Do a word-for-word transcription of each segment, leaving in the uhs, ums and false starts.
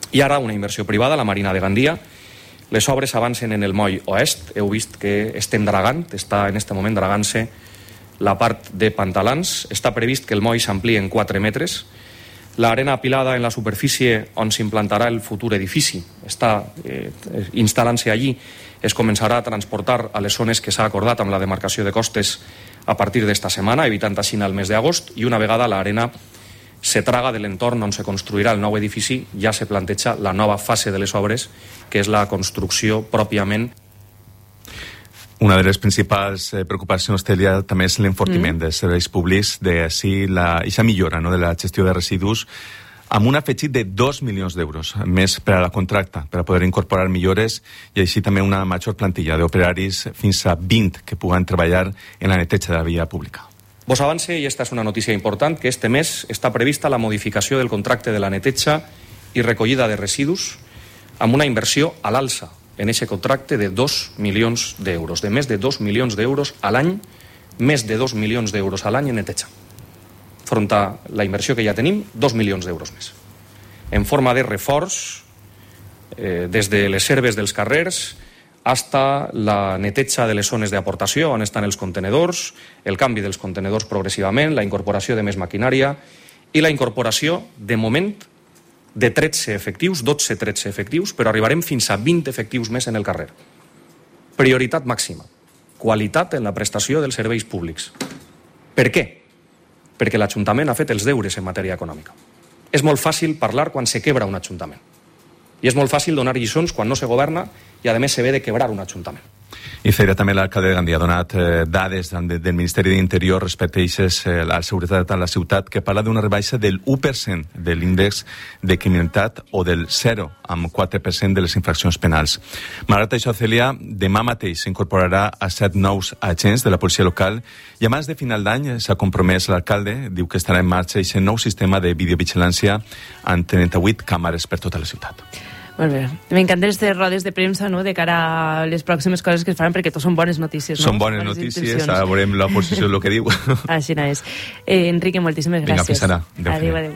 I ara una inversió privada, la Marina de Gandia. Les obres avancen en el moll oest. Heu vist que estem dragant, està en aquest moment dragant-se la part de pantalans. Està previst que el moll s'ampliï en quatre metres. L'arena apilada en la superfície on s'implantarà el futur edifici està eh, instal·lant-se allí. Es començarà a transportar a les zones que s'ha acordat amb la demarcació de costes a partir d'esta setmana, evitant així el mes d'agost, i una vegada l'arena se traga de l'entorn on se construirà el nou edifici, ja se planteja la nova fase de les obres, que és la construcció pròpiament. Una de les principals eh, preocupacions Tèlia també és l'enfortiment mm. dels serveis públics, de així la, aquesta millora, no?, de la gestió de residus, amb un afegit de dos milions d'euros més per a la contracta, per a poder incorporar millores, i així també una major plantilla d'operaris, fins a vint que puguen treballar en la neteja de la via pública. Vos avance, i esta és una notícia important, que este mes està prevista la modificació del contracte de la neteja i recollida de residus amb una inversió a l'alça en aquest contracte de dos milions d'euros, de més de dos milions d'euros a l'any, més de dos milions d'euros a l'any en neteja. Front a la inversió que ja tenim, dos milions d'euros més. En forma de reforç, eh, des de les serves dels carrers hasta la neteja de les zones d'aportació on estan els contenedors, el canvi dels contenedors progressivament, la incorporació de més maquinària i la incorporació, de moment, de tretze efectius, dotze tretze efectius, però arribarem fins a vint efectius més en el carrer. Prioritat màxima. Qualitat en la prestació dels serveis públics. Per què? Perquè l'Ajuntament ha fet els deures en matèria econòmica. És molt fàcil parlar quan se quebra un ajuntament. I és molt fàcil donar lliçons quan no se governa i, a més, se ve de quebrar un ajuntament. I Feira, també l'alcalde de Gandia ha donat eh, dades de, del Ministeri d'Interior respecte a eixes, eh, la seguretat a la ciutat, que parla d'una rebaixa del u per cent de l'índex de criminalitat o del zero amb quatre per cent de les infraccions penals. Malgrat això, Cèlia, demà mateix s'incorporarà a set nous agents de la policia local i abans de final d'any s'ha compromès l'alcalde, diu que estarà en marxa aquest nou sistema de videovigilància amb trenta-vuit càmeres per tota la ciutat. Molt bé. M'encanten aquestes rodes de premsa, no?, de cara a les pròximes coses que es faran, perquè tot són bones notícies, no? Són bones, bones notícies, ara veurem l'oposició el que diu. Així no és. Eh, Enrique, moltíssimes gràcies. Vinga, fins ara. Adéu, adéu.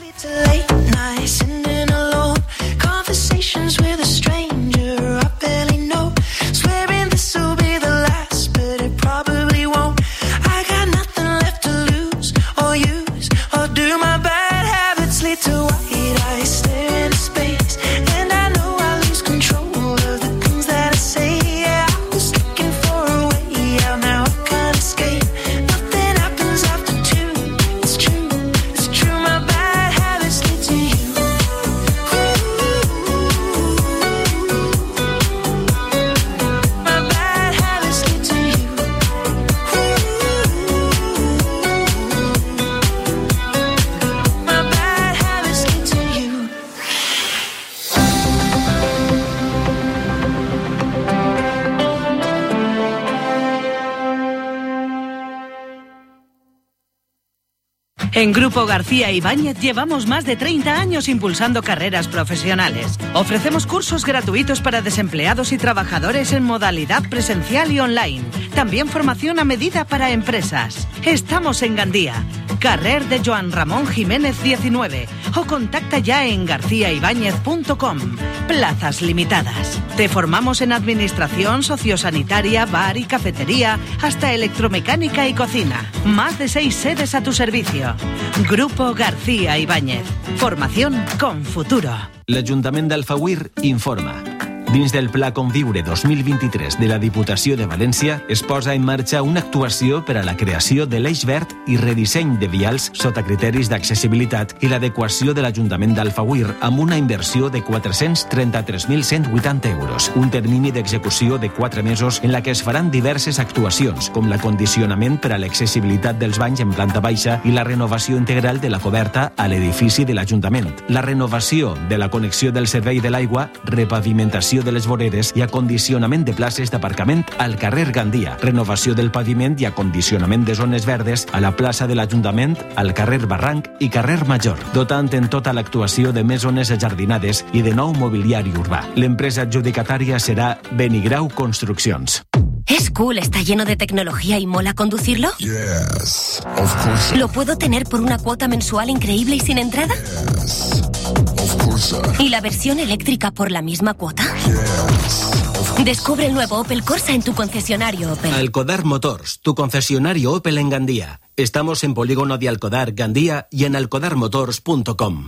En Grupo García Ibáñez llevamos más de treinta años impulsando carreras profesionales. Ofrecemos cursos gratuitos para desempleados y trabajadores en modalidad presencial y online. También formación a medida para empresas. Estamos en Gandía, carrer de Joan Ramón Jiménez diecinueve, o contacta ya en garcía ibáñez punto com. Plazas limitadas. Te formamos en administración, sociosanitaria, bar y cafetería, hasta electromecánica y cocina. Más de seis sedes a tu servicio. Grupo García Ibáñez. Formación con futuro. L'Ajuntament d'Alfauir informa. Dins del Pla Conviure dos mil vint-i-tres de la Diputació de València es posa en marxa una actuació per a la creació de l'eix verd i redisseny de vials sota criteris d'accessibilitat i l'adequació de l'Ajuntament d'Alfauir amb una inversió de quatre-cents trenta-tres mil cent vuitanta euros. Un termini d'execució de quatre mesos en la que es faran diverses actuacions, com l'acondicionament per a l'accessibilitat dels banys en planta baixa i la renovació integral de la coberta a l'edifici de l'Ajuntament, la renovació de la connexió del servei de l'aigua, repavimentació de les voreres i acondicionament de places d'aparcament al carrer Gandia, renovació del paviment i acondicionament de zones verdes a la plaça de l'Ajuntament, al carrer Barranc i carrer Major, dotant en tota l'actuació de més zones ajardinades i de nou mobiliari urbà. L'empresa adjudicatària serà Benigrau Construccions. ¿Es cool, está lleno de tecnología y mola conducirlo? Yes, of course. ¿Lo puedo tener por una cuota mensual increíble y sin entrada? Yes, of ¿Y la versión eléctrica por la misma cuota? Descubre el nuevo Opel Corsa en tu concesionario Opel. Alcodar Motors, tu concesionario Opel en Gandía. Estamos en Polígono de Alcodar, Gandía y en alcodar motors punto com.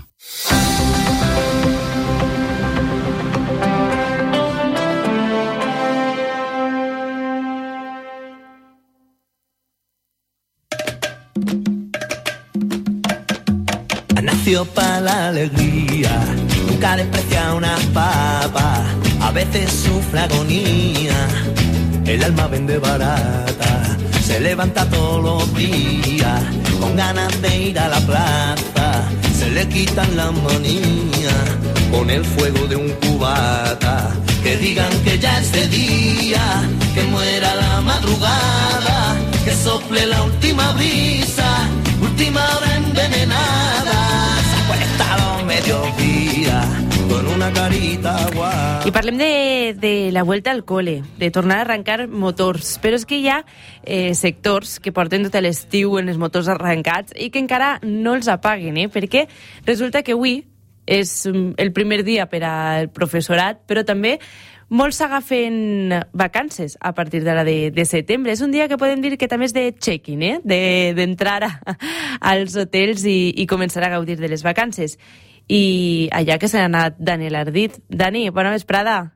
Nació para la alegría, nunca desprecia una papa, a veces sufre agonía, el alma vende barata, se levanta todos los días, con ganas de ir a la plaza, se le quitan las manías, con el fuego de un cubata, que digan que ya es de día, que muera la madrugada, que sople la última brisa, última hora envenenada, se acuesta a los mediodía, con una carita guapa. I parlem de, de la vuelta al cole, de tornar a arrencar motors, però és que hi ha eh, sectors que porten tot l'estiu en els motors arrencats i que encara no els apaguen, eh? Perquè resulta que avui és el primer dia per al professorat, però també molts s'agafen vacances a partir de la de, de setembre. És un dia que podem dir que també és de check-in, eh? de, d'entrar a, als hotels i, i començar a gaudir de les vacances. I allà que s'ha anat Daniel Ardit. Dani, bona vesprada.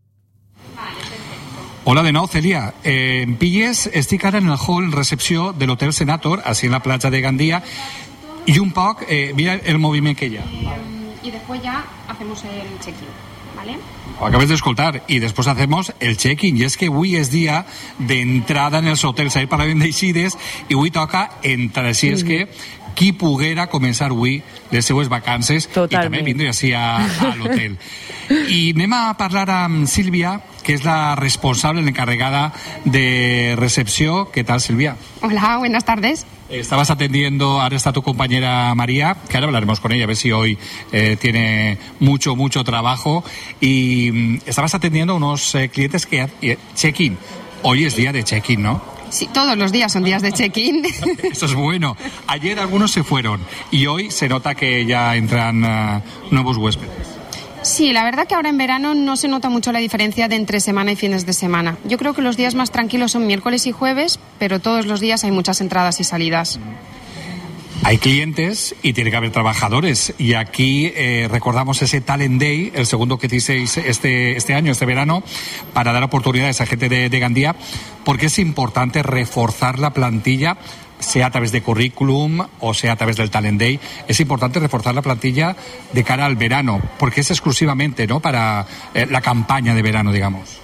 Hola de nou, Celia. Eh, en pilles, estic ara en el hall recepció de l'Hotel Senator, així en la platja de Gandía, i un poc, eh, mira el moviment que hi ha. Y después ya hacemos el check-in, ¿vale? Ho acabes d'escoltar, i després hacemos el check-in, i és que avui és dia d'entrada en els hotels. Ahir parlàvem d'eixides, i avui toca entrar, així és que qui poguera començar avui les seues vacances. Totalment. I també vindre així a, a l'hotel. I anem a parlar amb Sílvia, que és la responsable, l'encarregada de recepció. ¿Qué tal, Silvia? Hola, buenas tardes. Estabas atendiendo, ahora está tu compañera María, que ahora hablaremos con ella, a ver si hoy eh, tiene mucho, mucho trabajo. Y mm, estabas atendiendo a unos eh, clientes que... Eh, check-in. Hoy es día de check-in, ¿no? Sí, todos los días son días de check-in. Eso es bueno. Ayer algunos se fueron y hoy se nota que ya entran uh, nuevos huéspedes. Sí, la verdad que ahora en verano no se nota mucho la diferencia de entre semana y fines de semana. Yo creo que los días más tranquilos son miércoles y jueves, pero todos los días hay muchas entradas y salidas. Hay clientes y tiene que haber trabajadores. Y aquí eh, recordamos ese Talent Day, el segundo que hicisteis este, este año, este verano, para dar oportunidades a gente de, de Gandía, porque es importante reforzar la plantilla, sea a través de currículum o sea a través del Talent Day. Es importante reforzar la plantilla de cara al verano, porque es exclusivamente, ¿no?, para eh, la campaña de verano, digamos.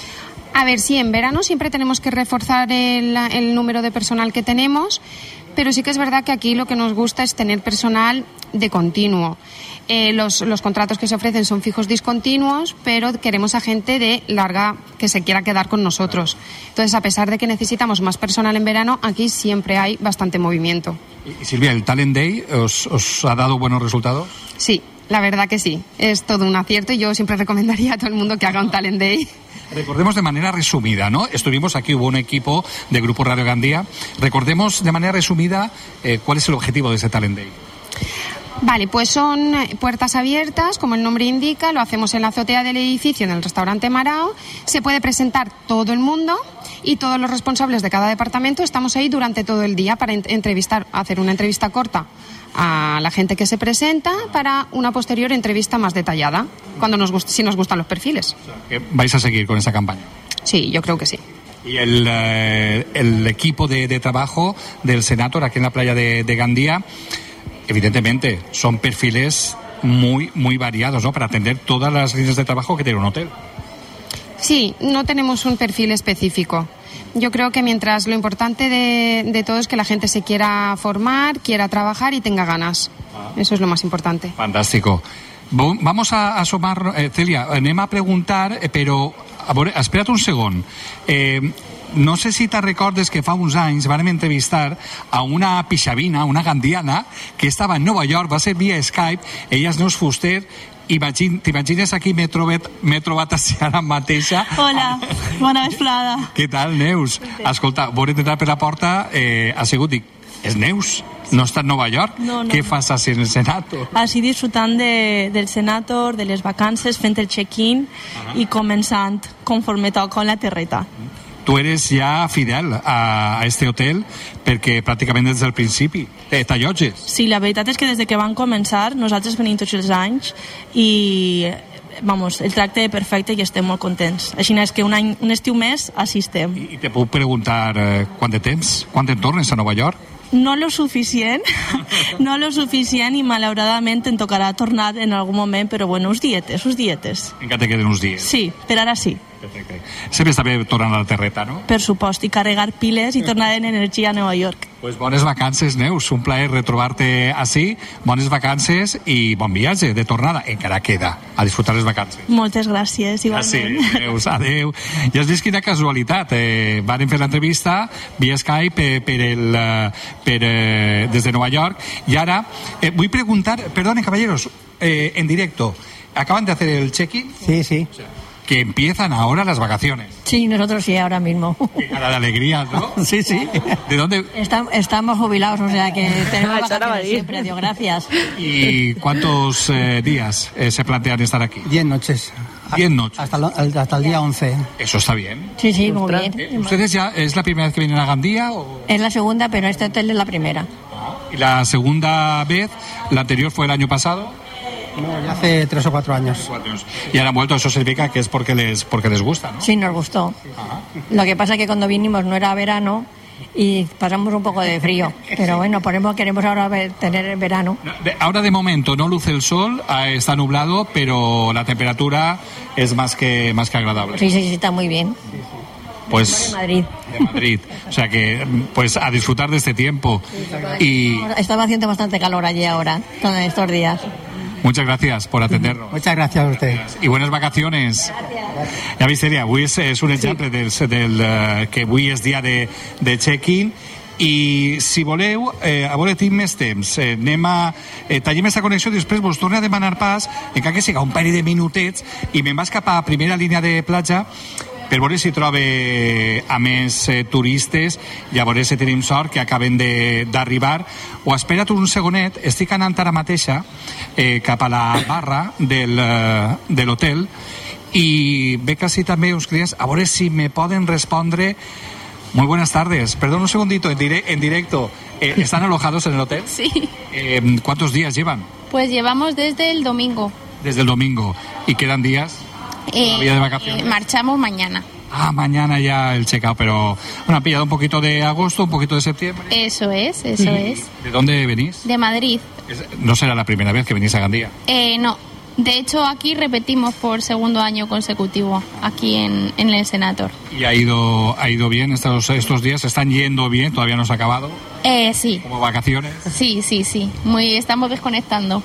A ver, sí, en verano siempre tenemos que reforzar el, el número de personal que tenemos, pero sí que es verdad que aquí lo que nos gusta es tener personal de continuo. Eh, los, los contratos que se ofrecen son fijos discontinuos, pero queremos a gente de larga que se quiera quedar con nosotros. Entonces, a pesar de que necesitamos más personal en verano, aquí siempre hay bastante movimiento. Y Silvia, ¿el Talent Day os, os ha dado buenos resultados? Sí, la verdad que sí. Es todo un acierto y yo siempre recomendaría a todo el mundo que haga un Talent Day. Recordemos de manera resumida, ¿no? Estuvimos aquí, hubo un equipo de Grupo Radio Gandía. Recordemos de manera resumida eh, cuál es el objetivo de ese Talent Day. Vale, pues son puertas abiertas, como el nombre indica, lo hacemos en la azotea del edificio, en el restaurante Marao. Se puede presentar todo el mundo y todos los responsables de cada departamento estamos ahí durante todo el día para entrevistar, hacer una entrevista corta a la gente que se presenta para una posterior entrevista más detallada, cuando nos gust- si nos gustan los perfiles. O sea, que vais a seguir con esa campaña. Sí, yo creo que sí. Y el, eh, el equipo de, de trabajo del Senator aquí en la playa de, de Gandía, evidentemente son perfiles muy, muy variados, ¿no?, para atender todas las líneas de trabajo que tiene un hotel. Sí, no tenemos un perfil específico. Yo creo que mientras lo importante de, de todo es que la gente se quiera formar, quiera trabajar y tenga ganas. Eso es lo más importante. Fantàstico. Vamos a asomar, eh, Celia, anem a preguntar, eh, però a veure, espera't un segon. Eh, no sé si te recordes que fa uns anys vam entrevistar a una pixavina, una gandiana, que estava en Nova York, va ser via Skype, ella és Neus Fuster. Imagine, t'imagines aquí m'he trobat, m'he trobat així ara mateixa. Hola, bona vesprada. Què tal, Neus? Escolta, vau entrar per la porta, eh, ha sigut, dic, És Neus, no està en Nova York. No, no. Què fas així en el Senator? Així disfrutant de, del Senator, de les vacances, fent el check-in uh-huh. i començant conforme toca en la terreta. Tu eres ja fidel a, a este hotel perquè pràcticament des del principi t'allotges. Sí, la veritat és que des de que van començar nosaltres venim tots els anys i vamos, el tracte és perfecte i estem molt contents. Així és que un, any, un estiu més així estem. I, i te puc preguntar eh, quant de temps? Quan te'n tornes a Nova York? No lo suficient, no lo suficient i malauradament em tocarà tornar en algun moment, però bueno, uns dietes, uns dietes. Encara te queden uns dies. Sí, per ara sí. Perfecte. Sempre està bé tornar a la terreta, no? Per supost, i carregar piles i tornar en energia a Nova York. Pues bones vacances, Neus. Un plaer retrobar-te així. Bones vacances i bon viatge de tornada. Encara queda a disfrutar les vacances. Moltes gràcies, igualment. Gràcies, Neus. Adéu. Ja has vist quina casualitat. Eh, van fer l'entrevista via Skype per, per el, per, eh, des de Nova York. I ara eh, vull preguntar, perdonen, caballeros, eh, en directo, ¿acaban de hacer el check-in? Sí, sí. O sea, que empiezan ahora las vacaciones. Sí, nosotros sí, ahora mismo. Qué cara de alegría, ¿no? Sí, sí. ¿De dónde? Está, estamos jubilados, o sea que tenemos vacaciones siempre, Dios, gracias. ¿Y cuántos eh, días eh, se plantean estar aquí? Diez noches. Diez noches. Hasta, lo, hasta el día once. Eso está bien. Sí, sí, muy bien. ¿Eh? ¿Ustedes ya es la primera vez que vienen a Gandía? O? Es la segunda, pero este hotel es la primera. ¿Y la segunda vez, la anterior fue el año pasado? No, ya hace tres o cuatro años. Cuatro años. Y ahora han vuelto, eso significa que es porque les, porque les gusta, ¿no? Sí, nos gustó. Ajá. Lo que pasa es que cuando vinimos no era verano y pasamos un poco de frío. Pero bueno, por eso queremos ahora ver, tener el verano. Ahora de momento no luce el sol, está nublado, pero la temperatura es más que, más que agradable. Sí, sí, sí, está muy bien. Pues de Madrid. De Madrid. O sea que, pues a disfrutar de este tiempo. Y estaba haciendo bastante calor allí ahora, con estos días. Muchas gracias por atendernos. Muchas gracias a usted. I bones vacaciones. Ja veus, Celia, avui és, és un exemple sí. del, del, uh, que avui és dia de, de check-in i si voleu, eh, a veure, tinc més temps. Eh, anem a... Eh, tallem aquesta connexió i després vos torno a demanar pas, encara que siga un parell de minutets, i me'n vas cap a primera línia de platja per veure si trobe a més eh, turistes i a veure si tenim sort que acaben d'arribar. O espera't un segonet, estic anant ara mateixa eh, cap a la barra del, eh, de l'hotel i ve quasi també uns clients a veure si me poden respondre. Muy buenas tardes, perdón un segundito, en, dire en directo, eh, ¿están alojados en el hotel? Sí. Eh, ¿Cuántos días llevan? Pues llevamos desde el domingo. Desde el domingo. ¿Y quedan días? Eh, ¿Día de vacaciones? Eh, marchamos mañana. Ah, mañana ya el check-out, pero bueno, ha pillado un poquito de agosto, un poquito de septiembre. Eso es, eso es. ¿De dónde venís? De Madrid. ¿No será la primera vez que venís a Gandía? Eh, no. De hecho, aquí repetimos por segundo año consecutivo, aquí en, en el Senator. ¿Y ha ido, ha ido bien estos, estos días? ¿Están yendo bien? ¿Todavía no se ha acabado? Eh, sí. ¿Como vacaciones? Sí, sí, sí. Muy, estamos desconectando.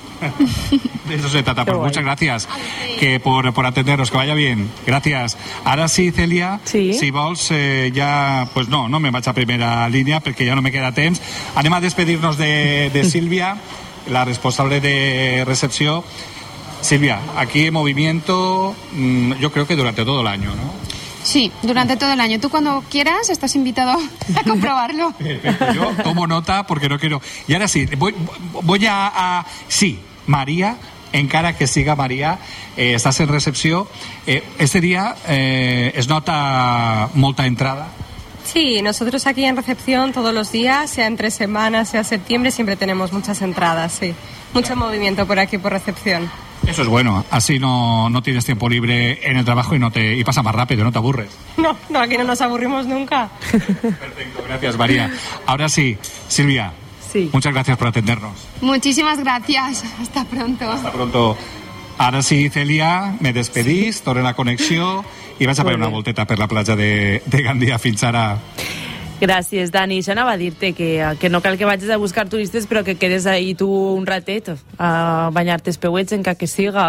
De eso se trata. Pues muchas gracias que por, por atendernos, que vaya bien. Gracias. Ahora sí, Celia, sí. si vols, eh, ja... Pues no, no me vaig a primera línia perquè ja no me queda temps. Anem a despedir-nos de, de Sílvia, la responsable de recepció. Silvia, aquí en movimiento, mmm, yo creo que durante todo el año, ¿no? Sí, durante todo el año. Tú cuando quieras estás invitado a comprobarlo. Perfecto, yo tomo nota porque no quiero... Y ahora sí, voy, voy a, a... Sí, María, encara que siga María, eh, estás en recepció. Eh, este día eh, es nota molta entrada. Sí, nosotros aquí en recepción todos los días, sea entre semanas, sea septiembre, siempre tenemos muchas entradas, sí. Mucho movimiento por aquí, por recepción. Eso es bueno, así no, no tienes tiempo libre en el trabajo y no te y pasa más rápido, no te aburres. No, no, aquí no nos aburrimos nunca. Perfecto, gracias María. Ahora sí, Silvia, sí. Muchas gracias por atendernos. Muchísimas gracias, hasta pronto. Hasta pronto. Ara sí, Celia, me despedís, torne la connexió i vaig a fer una volteta per la platja de, de Gandia fins ara. Gràcies, Dani. Això anava a dir-te que, que no cal que vagis a buscar turistes, però que quedes ahí tu un ratet a banyar-te els peuets en que siga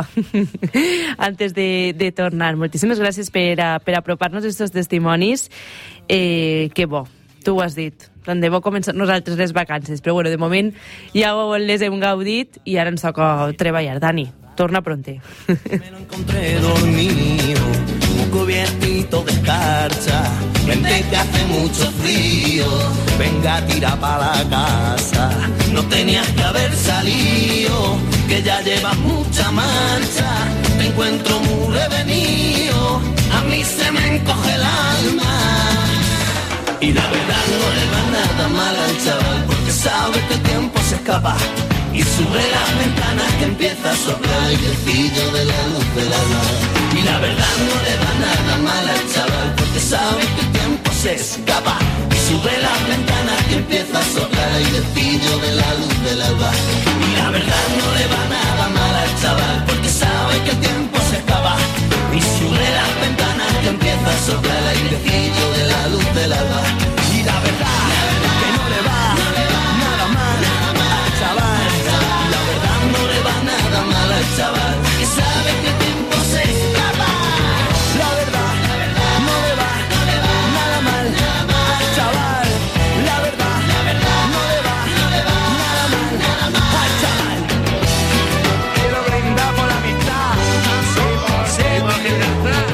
antes de, de tornar. Moltíssimes gràcies per, a, per apropar-nos aquests testimonis. Eh, que bo, tu ho has dit. Tant de bo començar nosaltres les vacances, però bueno, de moment ja les hem gaudit i ara ens toca treballar. Dani, torna pronte. Me lo encontré dormido, cubiertito de escarcha. Vente que hace mucho frío, venga tira pa' la casa. No tenías que haber salido, que ya llevas mucha marcha. Te encuentro muy revenido, a mí se me encoge el alma. Y la verdad no le va nada mal al chaval, porque sabe que el tiempo se escapa y sube las ventanas que empieza a soplar el vientecillo de la luz del alma. Y la verdad no le va nada mal al chaval, porque sabe que el tiempo se escapa y sube las ventanas que empieza a soplar el vientecillo de la luz del alba. Y la verdad no le va nada mal al chaval, porque sabe que el tiempo se escapa y sube las ventanas que empieza a soplar el vientecillo de la luz del alba. Y la verdad que no le va nada mal al chaval. La verdad no le va nada mal al chaval, que sabe que el tiempo se escapa. La verdad no le va nada mal al chaval. La verdad no le va nada mal al chaval. Quiero brindar por la amistad, sí, sí, porque prefiero.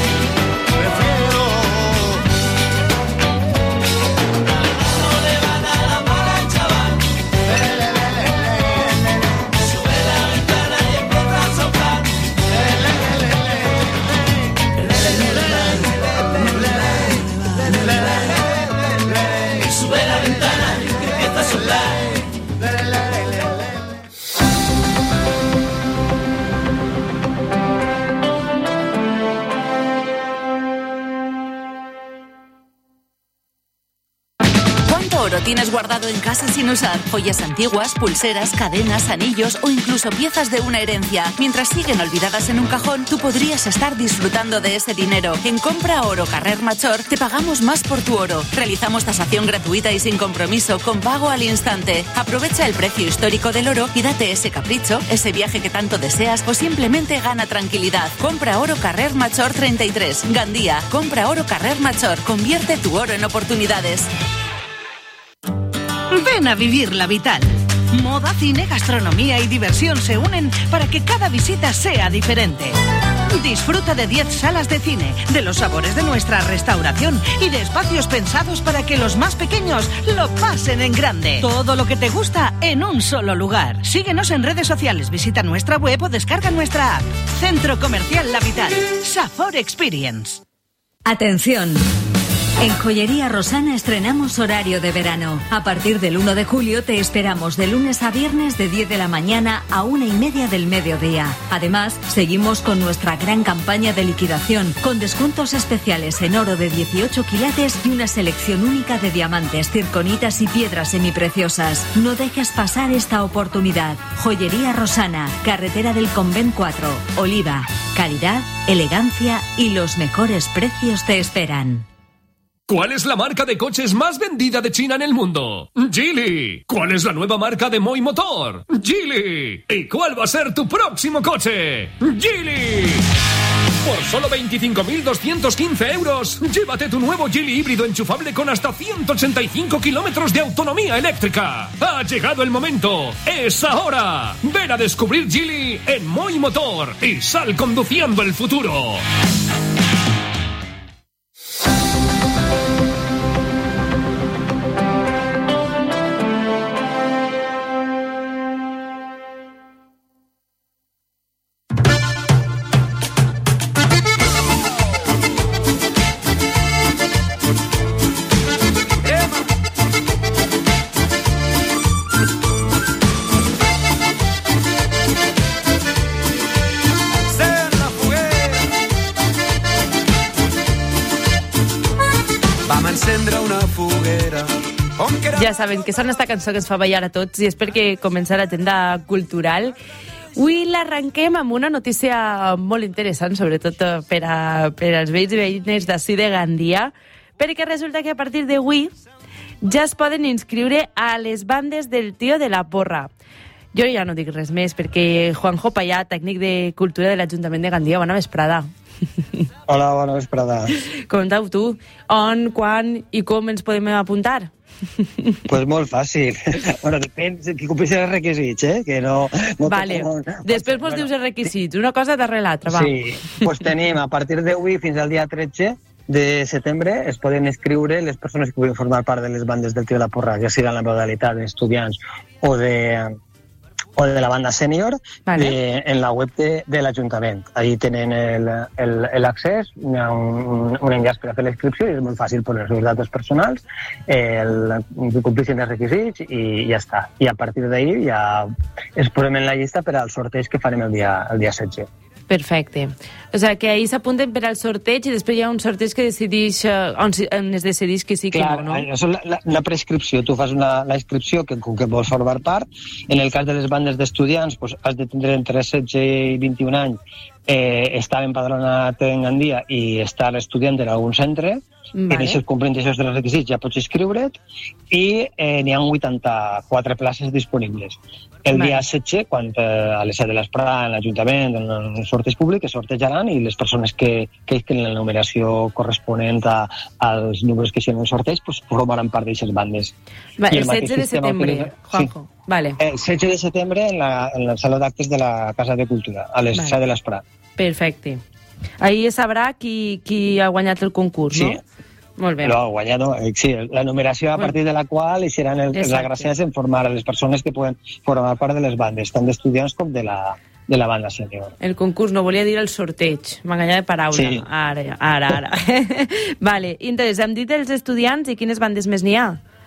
No le va nada mal al chaval. Sube la ventana que empieza a soplar. ¿Cuánto oro tienes guardado en casa sin usar? Joyas antiguas, pulseras, cadenas, anillos o incluso piezas de una herencia. Mientras siguen olvidadas en un cajón, tú podrías estar disfrutando de ese dinero. En Compra Oro Carrer Major te pagamos más por tu oro. Realizamos tasación gratuita y sin compromiso, con pago al instante. Aprovecha el precio histórico del oro y date ese capricho, ese viaje que tanto deseas o simplemente gana tranquilidad. Compra Oro Carrer Major treinta y tres, Gandía. Compra Oro Carrer Major. Convierte tu oro en oportunidades. Ven a vivir la Vital. Moda, cine, gastronomía y diversión se unen para que cada visita sea diferente. Disfruta de diez salas de cine, de los sabores de nuestra restauración y de espacios pensados para que los más pequeños lo pasen en grande. Todo lo que te gusta en un solo lugar. Síguenos en redes sociales, visita nuestra web o descarga nuestra app. Centro Comercial La Vital. Safor Experience. Atención. En Joyería Rosana estrenamos horario de verano. A partir del uno de julio te esperamos de lunes a viernes de diez de la mañana a una y media del mediodía. Además, seguimos con nuestra gran campaña de liquidación, con descuentos especiales en oro de dieciocho quilates y una selección única de diamantes, circonitas y piedras semipreciosas. No dejes pasar esta oportunidad. Joyería Rosana, carretera del Convent cuatro, Oliva. Calidad, elegancia y los mejores precios te esperan. ¿Cuál es la marca de coches más vendida de China en el mundo? Geely. ¿Cuál es la nueva marca de Moi Motor? Geely. ¿Y cuál va a ser tu próximo coche? Geely. Por solo veinticinco mil doscientos quince euros, llévate tu nuevo Geely híbrido enchufable con hasta ciento ochenta y cinco kilómetros de autonomía eléctrica. Ha llegado el momento. ¡Es ahora! Ven a descubrir Geely en Moi Motor y sal conduciendo el futuro. Ja saben que sona esta cançó que ens fa ballar a tots i és perquè comença la tenda cultural. Avui l'arrenquem amb una notícia molt interessant, sobretot per, a, per als veïns i veïnes d'ací de Gandia, perquè resulta que a partir d'avui ja es poden inscriure a les bandes del Tio de la Porra. Jo ja no dic res més, perquè Juanjo Payá, tècnic de Cultura de l'Ajuntament de Gandia, bona vesprada. Hola, bona vesprada. Comentau tu, on, quan i com ens podem apuntar? Pues molt fàcil. Bueno, depèn qui compleixi els requisits, eh? Que no... no vale. Molt... Després mos dius els requisits. Una cosa darrere l'altra, va. Sí, pues tenim a partir d'avui fins al dia tretze de setembre es poden inscriure les persones que puguin formar part de les bandes del Tio de la Porra, ja sigui en la modalitat d'estudiants o de... o de la banda sènior, vale. de, en la web de, de l'Ajuntament. Allí tenen l'accés, hi ha un, un enllaç per a fer l'inscripció i és molt fàcil per les seves dates personals, el, complixen els requisits i ja està. I a partir d'ahir ja es posem en la llista per als sorteig que farem el dia, el dia setze. Perfecte. O sigui, que ahir s'apunten per al sorteig i després hi ha un sorteig que decideix, on, on es decideix que sí que Clar, no, no? Això és la, la, la prescripció. Tu fas una, la inscripció que, que vols formar part. En el cas de les bandes d'estudiants, pues, has de tindre entre setze i vint-i-un anys, eh, estar empadronat en Gandia i estar estudiant en algun centre. Vale. En aquests complint aquests dels requisits ja pots inscriure't i eh, n'hi ha vuitanta-quatre places disponibles. El vale. dia setze, quan eh, a les set de l'esprà, en l'Ajuntament, en els sorteig públic, es sortejaran i les persones que queixin la numeració corresponent a, als números que hi ha en el sorteig pues, formaran part d'aquestes bandes. Va, el, el setze de setembre, Juanjo. Sí. Vale. El setze de setembre en la, en la sala d'actes de la Casa de Cultura, a les vale. set de l'esprà. Perfecte. Ahir es sabrà qui, qui ha guanyat el concurs, sí. no? Molt bé. Però ha guanyat, no? Sí, la numeració a partir de la qual seran el, els agraciats en formar a les persones que poden formar part de les bandes, tant d'estudiants com de la, de la banda sènior. El concurs, no volia dir el sorteig, m'ha enganyat de paraula. Sí. Ara, ara, ara. Vale, interès, hem dit els estudiants i quines bandes més n'hi ha?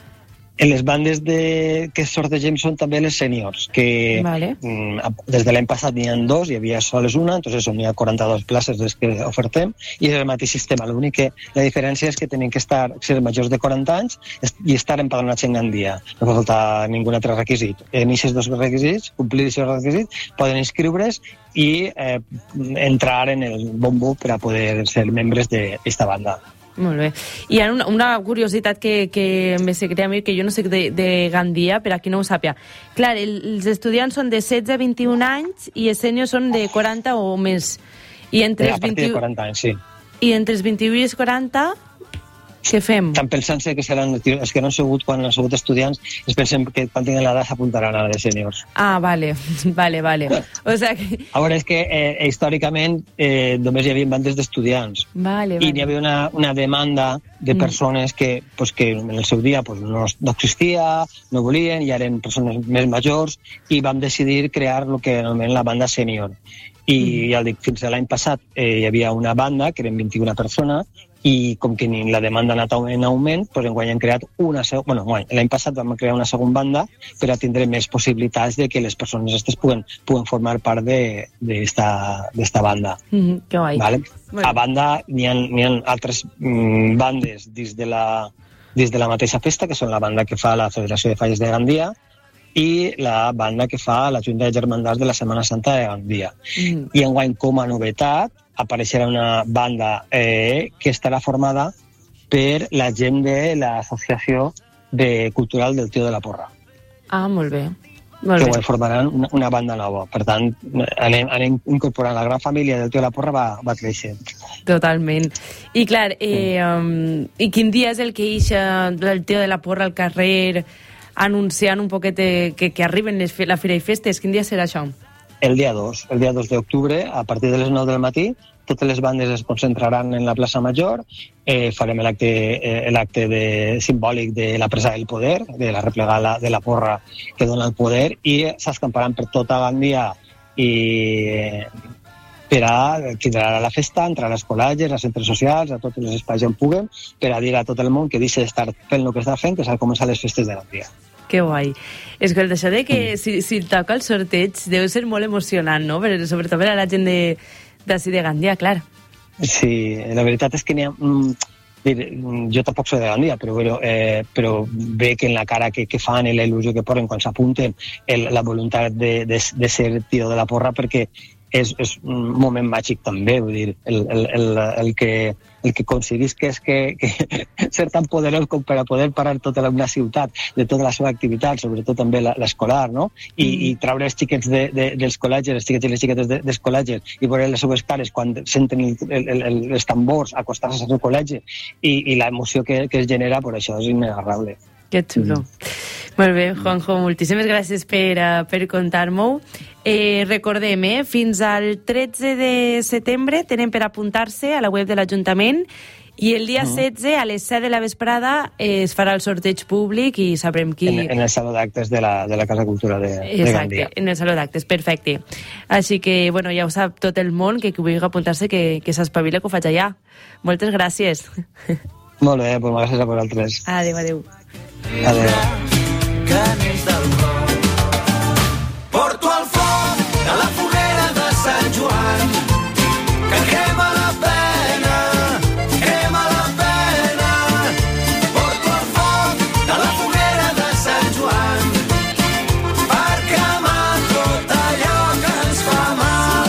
En les bandes de... que sortegem són també les sèniors, que vale. des de l'any passat n'hi ha dos, hi havia sols una, entonces n'hi ha quaranta-dues places des que ofertem, i és el mateix sistema. L'únic que la diferència és que tenen que estar, ser majors de quaranta anys i estar empadronats en Gandia. No fa falta ningú altre requisit. En aquests dos requisits, complir aquests requisits, poden inscriure's i eh, entrar en el bombo per a poder ser membres d'aquesta banda. Molt bé. Hi ha una, una curiositat que, que me se crea a mi, que jo no sé de, de Gandia, per a qui no ho sàpia. Clar, el, els estudiants són de setze a vint-i-un anys i els sèniors són de quaranta o més. I entre els a partir de quaranta anys, sí. I entre els vint-i-u i els quaranta, què fem? Estan pensant-se que seran... Els que no han sigut, quan han sigut estudiants, es pensen que quan tinguin l'edat s'apuntaran a la de sèniors. Ah, vale, vale, vale. O sea que... A veure, és que eh, històricament eh, només hi havia bandes d'estudiants. Vale, vale. I hi havia una, una demanda de persones mm. que, pues, que en el seu dia pues, no, no existia, no volien, i eren persones més majors, i vam decidir crear el que anomenen la banda sènior. I mm. ja dic, fins a l'any passat eh, hi havia una banda, que eren vint-i-una persones, i com que la demanda ha anat en augment, doncs enguany hem creat una segona... Bueno, l'any passat vam crear una segona banda per a tindre més possibilitats de que les persones aquestes puguen, puguen formar part d'esta banda. Mm-hmm, que guai. Vale? A banda, n'hi ha, ha altres mm, bandes dins de, la, dins de la mateixa festa, que són la banda que fa la Federació de Falles de Gandia i la banda que fa la Junta de Germandats de la Setmana Santa de Gandia. Mm. I enguany, com a novetat, apareixerà una banda eh, que estarà formada per la gent de l'Associació de Cultural del Tio de la Porra. Ah, molt bé. Molt que bé. ho formaran una, una banda nova. Per tant, anem, anem incorporant la gran família del Tio de la Porra, va, va creixent. Totalment. I clar, eh, um, i quin dia és el que ix del Tio de la Porra al carrer anunciant un poquet que, que arriben les, la Fira i Festes? Quin dia serà això? El dia dos, el dia dos d'octubre, a partir de les nou del matí, totes les bandes es concentraran en la plaça Major, eh, farem l'acte eh, l'acte de, simbòlic de la presa del poder, de la replegada de la porra que dona el poder, i s'escamparan per tota Gandia i eh, per a tindrà la festa, entrar a les col·leges, als centres socials, a tots els espais on puguem, per a dir a tot el món que deixi d'estar fent el que està fent, que s'ha començat les festes de Gandia. Que guai. Escolta, això de que mm. si, si toca el sorteig deu ser molt emocionant, no? Però, sobretot per a la gent d'ací de, de Gandia, clar. Sí, la veritat és que n'hi ha... Mm, jo tampoc soc de Gandia, però, però, eh, però veig en la cara que, que fan i la il·lusió que posen quan s'apunten la voluntat de, de, de ser tio de la porra, perquè és, és un moment màgic també, vull dir, el, el, el, el que el que aconseguís que és que, que ser tan poderós com per a poder parar tota una ciutat de tota la seva activitat, sobretot també l'escolar, no? I, mm. i treure els xiquets de, de, dels col·legis, els xiquets i les xiquetes de, dels col·legis, i veure les seves cares quan senten el, el, el, els tambors acostar-se al seu col·legi i, i l'emoció que, que es genera, per això és innegable. Que xulo. Mm. Molt bé, Juanjo, moltíssimes gràcies per, uh, per contar-m'ho. Eh, recordem, eh, fins al tretze de setembre tenen per apuntar-se a la web de l'Ajuntament i el dia uh-huh. setze, a les set de la vesprada, eh, es farà el sorteig públic i sabrem qui... En, en el Saló d'Actes de, la, de la Casa Cultura de, de Gandia. Exacte, en el Saló d'Actes, perfecte. Així que, bueno, ja ho sap tot el món, que qui vulgui apuntar-se, que, que s'espavila, que ho faig allà. Moltes gràcies. Molt bé, doncs gràcies a vosaltres. Adéu, adéu. Adéu. Camins del món. Porto el foc de la foguera de Sant Joan, que crema la pena, crema la pena. Porto el foc de la foguera de Sant Joan, per cremar tot allò que ens fa mal.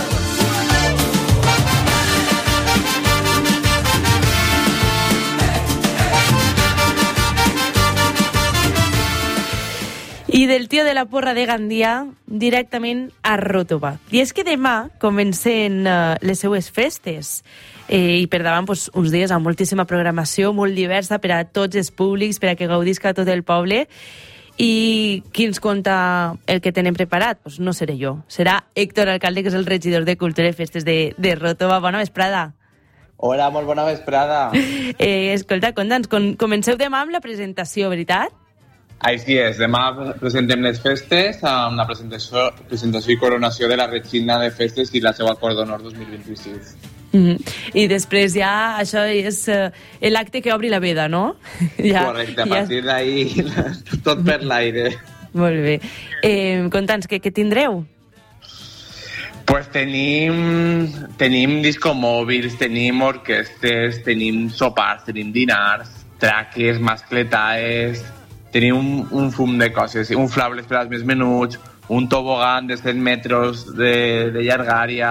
I del tio de la porra de Gandia directament a Ròtova. I és que demà comencen uh, les seues festes eh, i per davant pues, uns dies amb moltíssima programació, molt diversa per a tots els públics, per a que gaudisca tot el poble. I qui ens conta el que tenen preparat? Pues no seré jo, serà Héctor Alcalde, que és el regidor de Cultura i Festes de, de Ròtova. Bona vesprada. Hola, molt bona vesprada. Eh, escolta, conta'ns, comenceu demà amb la presentació, veritat? Així és, demà presentem les festes amb la presentació, presentació i coronació de la Regina de Festes i la seva Cor d'Honor dos mil vint-i-sis. Mm-hmm. I després ja això és uh, l'acte que obri la veda, no? ja, Correcte, a partir ja... d'ahir tot per l'aire. Molt bé. Eh, conta'ns, què, què tindreu? Pues tenim, tenim discomòbils, tenim orquestes, tenim sopars, tenim dinars, traques, mascletaes... Tenim un, un fum de coses, un flables per als més menuts, un tobogan de set metres de, de llargària,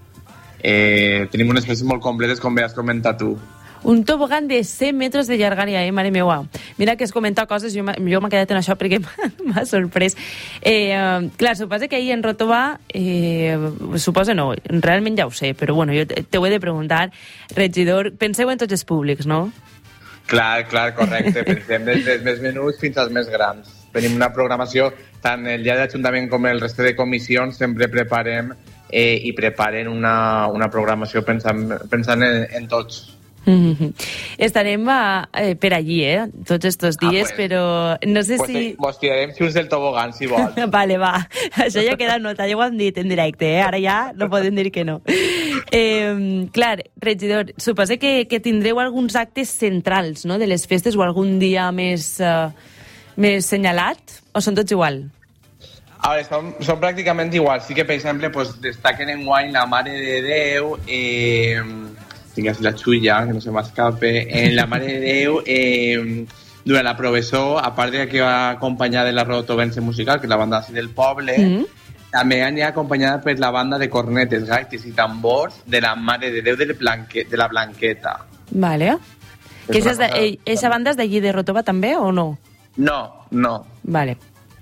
eh, tenim unes festes molt completes, com bé has comentat tu. Un tobogan de cent metres de llargària, eh, mare meua. Mira que has comentat coses, jo m'he quedat en això perquè m'ha sorprès. Eh, eh, clar, suposa que ahir en Ròtova, eh, suposa no, realment ja ho sé, però bueno, jo t'ho he de preguntar, regidor, penseu en tots els públics, no? Clar, clar, correcte. Pensem des dels més menuts fins als més grans. Tenim una programació, tant el dia de l'Ajuntament com el reste de comissions, sempre preparem eh, i preparen una, una programació pensant, pensant en, en tots. Mm-hmm. Estarem a, eh, per allí, eh, tots estos dies, ah, pues, però no sé pues si... Vos tirarem junts del tobogan, si vols. Vale, va. Això ja queda nota, ja ho han dit en directe, eh? Ara ja no podem dir que no. Eh, clar, regidor, suposa que, que tindreu alguns actes centrals, no?, de les festes o algun dia més, uh, més senyalat, o són tots igual? A veure, són, són pràcticament igual. Sí que, per exemple, pues, destaquen en guany la Mare de Déu, eh, tinc així la xulla, que no se m'escape, en la Mare de Déu, eh, durant la professó, a part de que va acompanyada de la Rotovense Musical, que és la banda del poble, mm-hmm. també anirà acompanyada per la banda de cornetes, gaites i tambors de la Mare de Déu de, Blanque, de la Blanqueta. Vale. Que és de, eh, esa banda és d'allí de Ròtova també o no? No, no. Vale.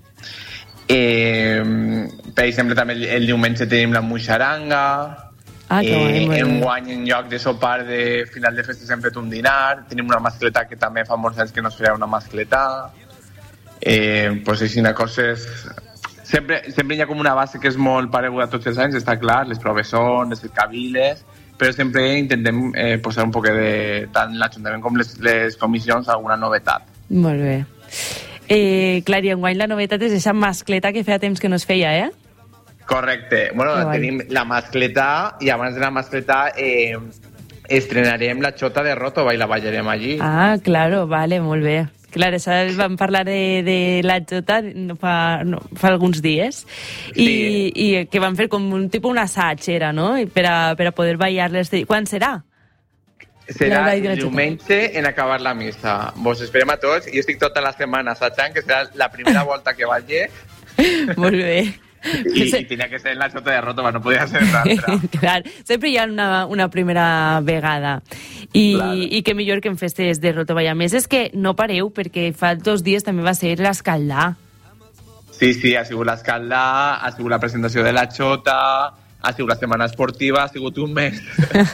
Eh, per exemple, també el, el diumenge tenim la Muixaranga. Ah, que eh, guai, en guany, en lloc de sopar de final de festes hem fet un dinar. Tenim una mascleta que també fa molts anys que no es feia una mascleta. Eh, pues així, coses... Sempre, sempre hi ha com una base que és molt pareguda tots els anys, està clar, les professons, les cabiles, però sempre intentem eh, posar un poc de, tant l'Ajuntament com les, les comissions, alguna novetat. Molt bé. Eh, clar, i enguany la novetat és aquesta mascleta que feia temps que no es feia, eh? Correcte. Bueno, tenim la mascleta i abans de la mascleta eh, estrenarem la Xota de Ròtova i la ballarem allí. Ah, claro, vale, molt bé. Clar, això vam parlar de, de la Xota fa, no, fa alguns dies i, sí. I que van fer com un tipus un assaig, era, no? Per a, per a poder ballar-les. Quan serà? Serà el diumenge en acabar la missa. Vos esperem a tots i estic tota la setmana assajant, que serà la primera volta que ballé. Molt bé. I, i tenia que ser en la Xota de Ròtova, no podia ser l'altra. Clar, sempre hi ha una, una primera vegada. I, claro. I que millor que en festes de Ròtova. I a més és que no pareu, perquè fa dos dies també va ser l'Escaldà. Sí, sí, ha sigut l'Escaldà, ha sigut la presentació de la Xota, ha sigut la setmana esportiva, ha sigut un mes.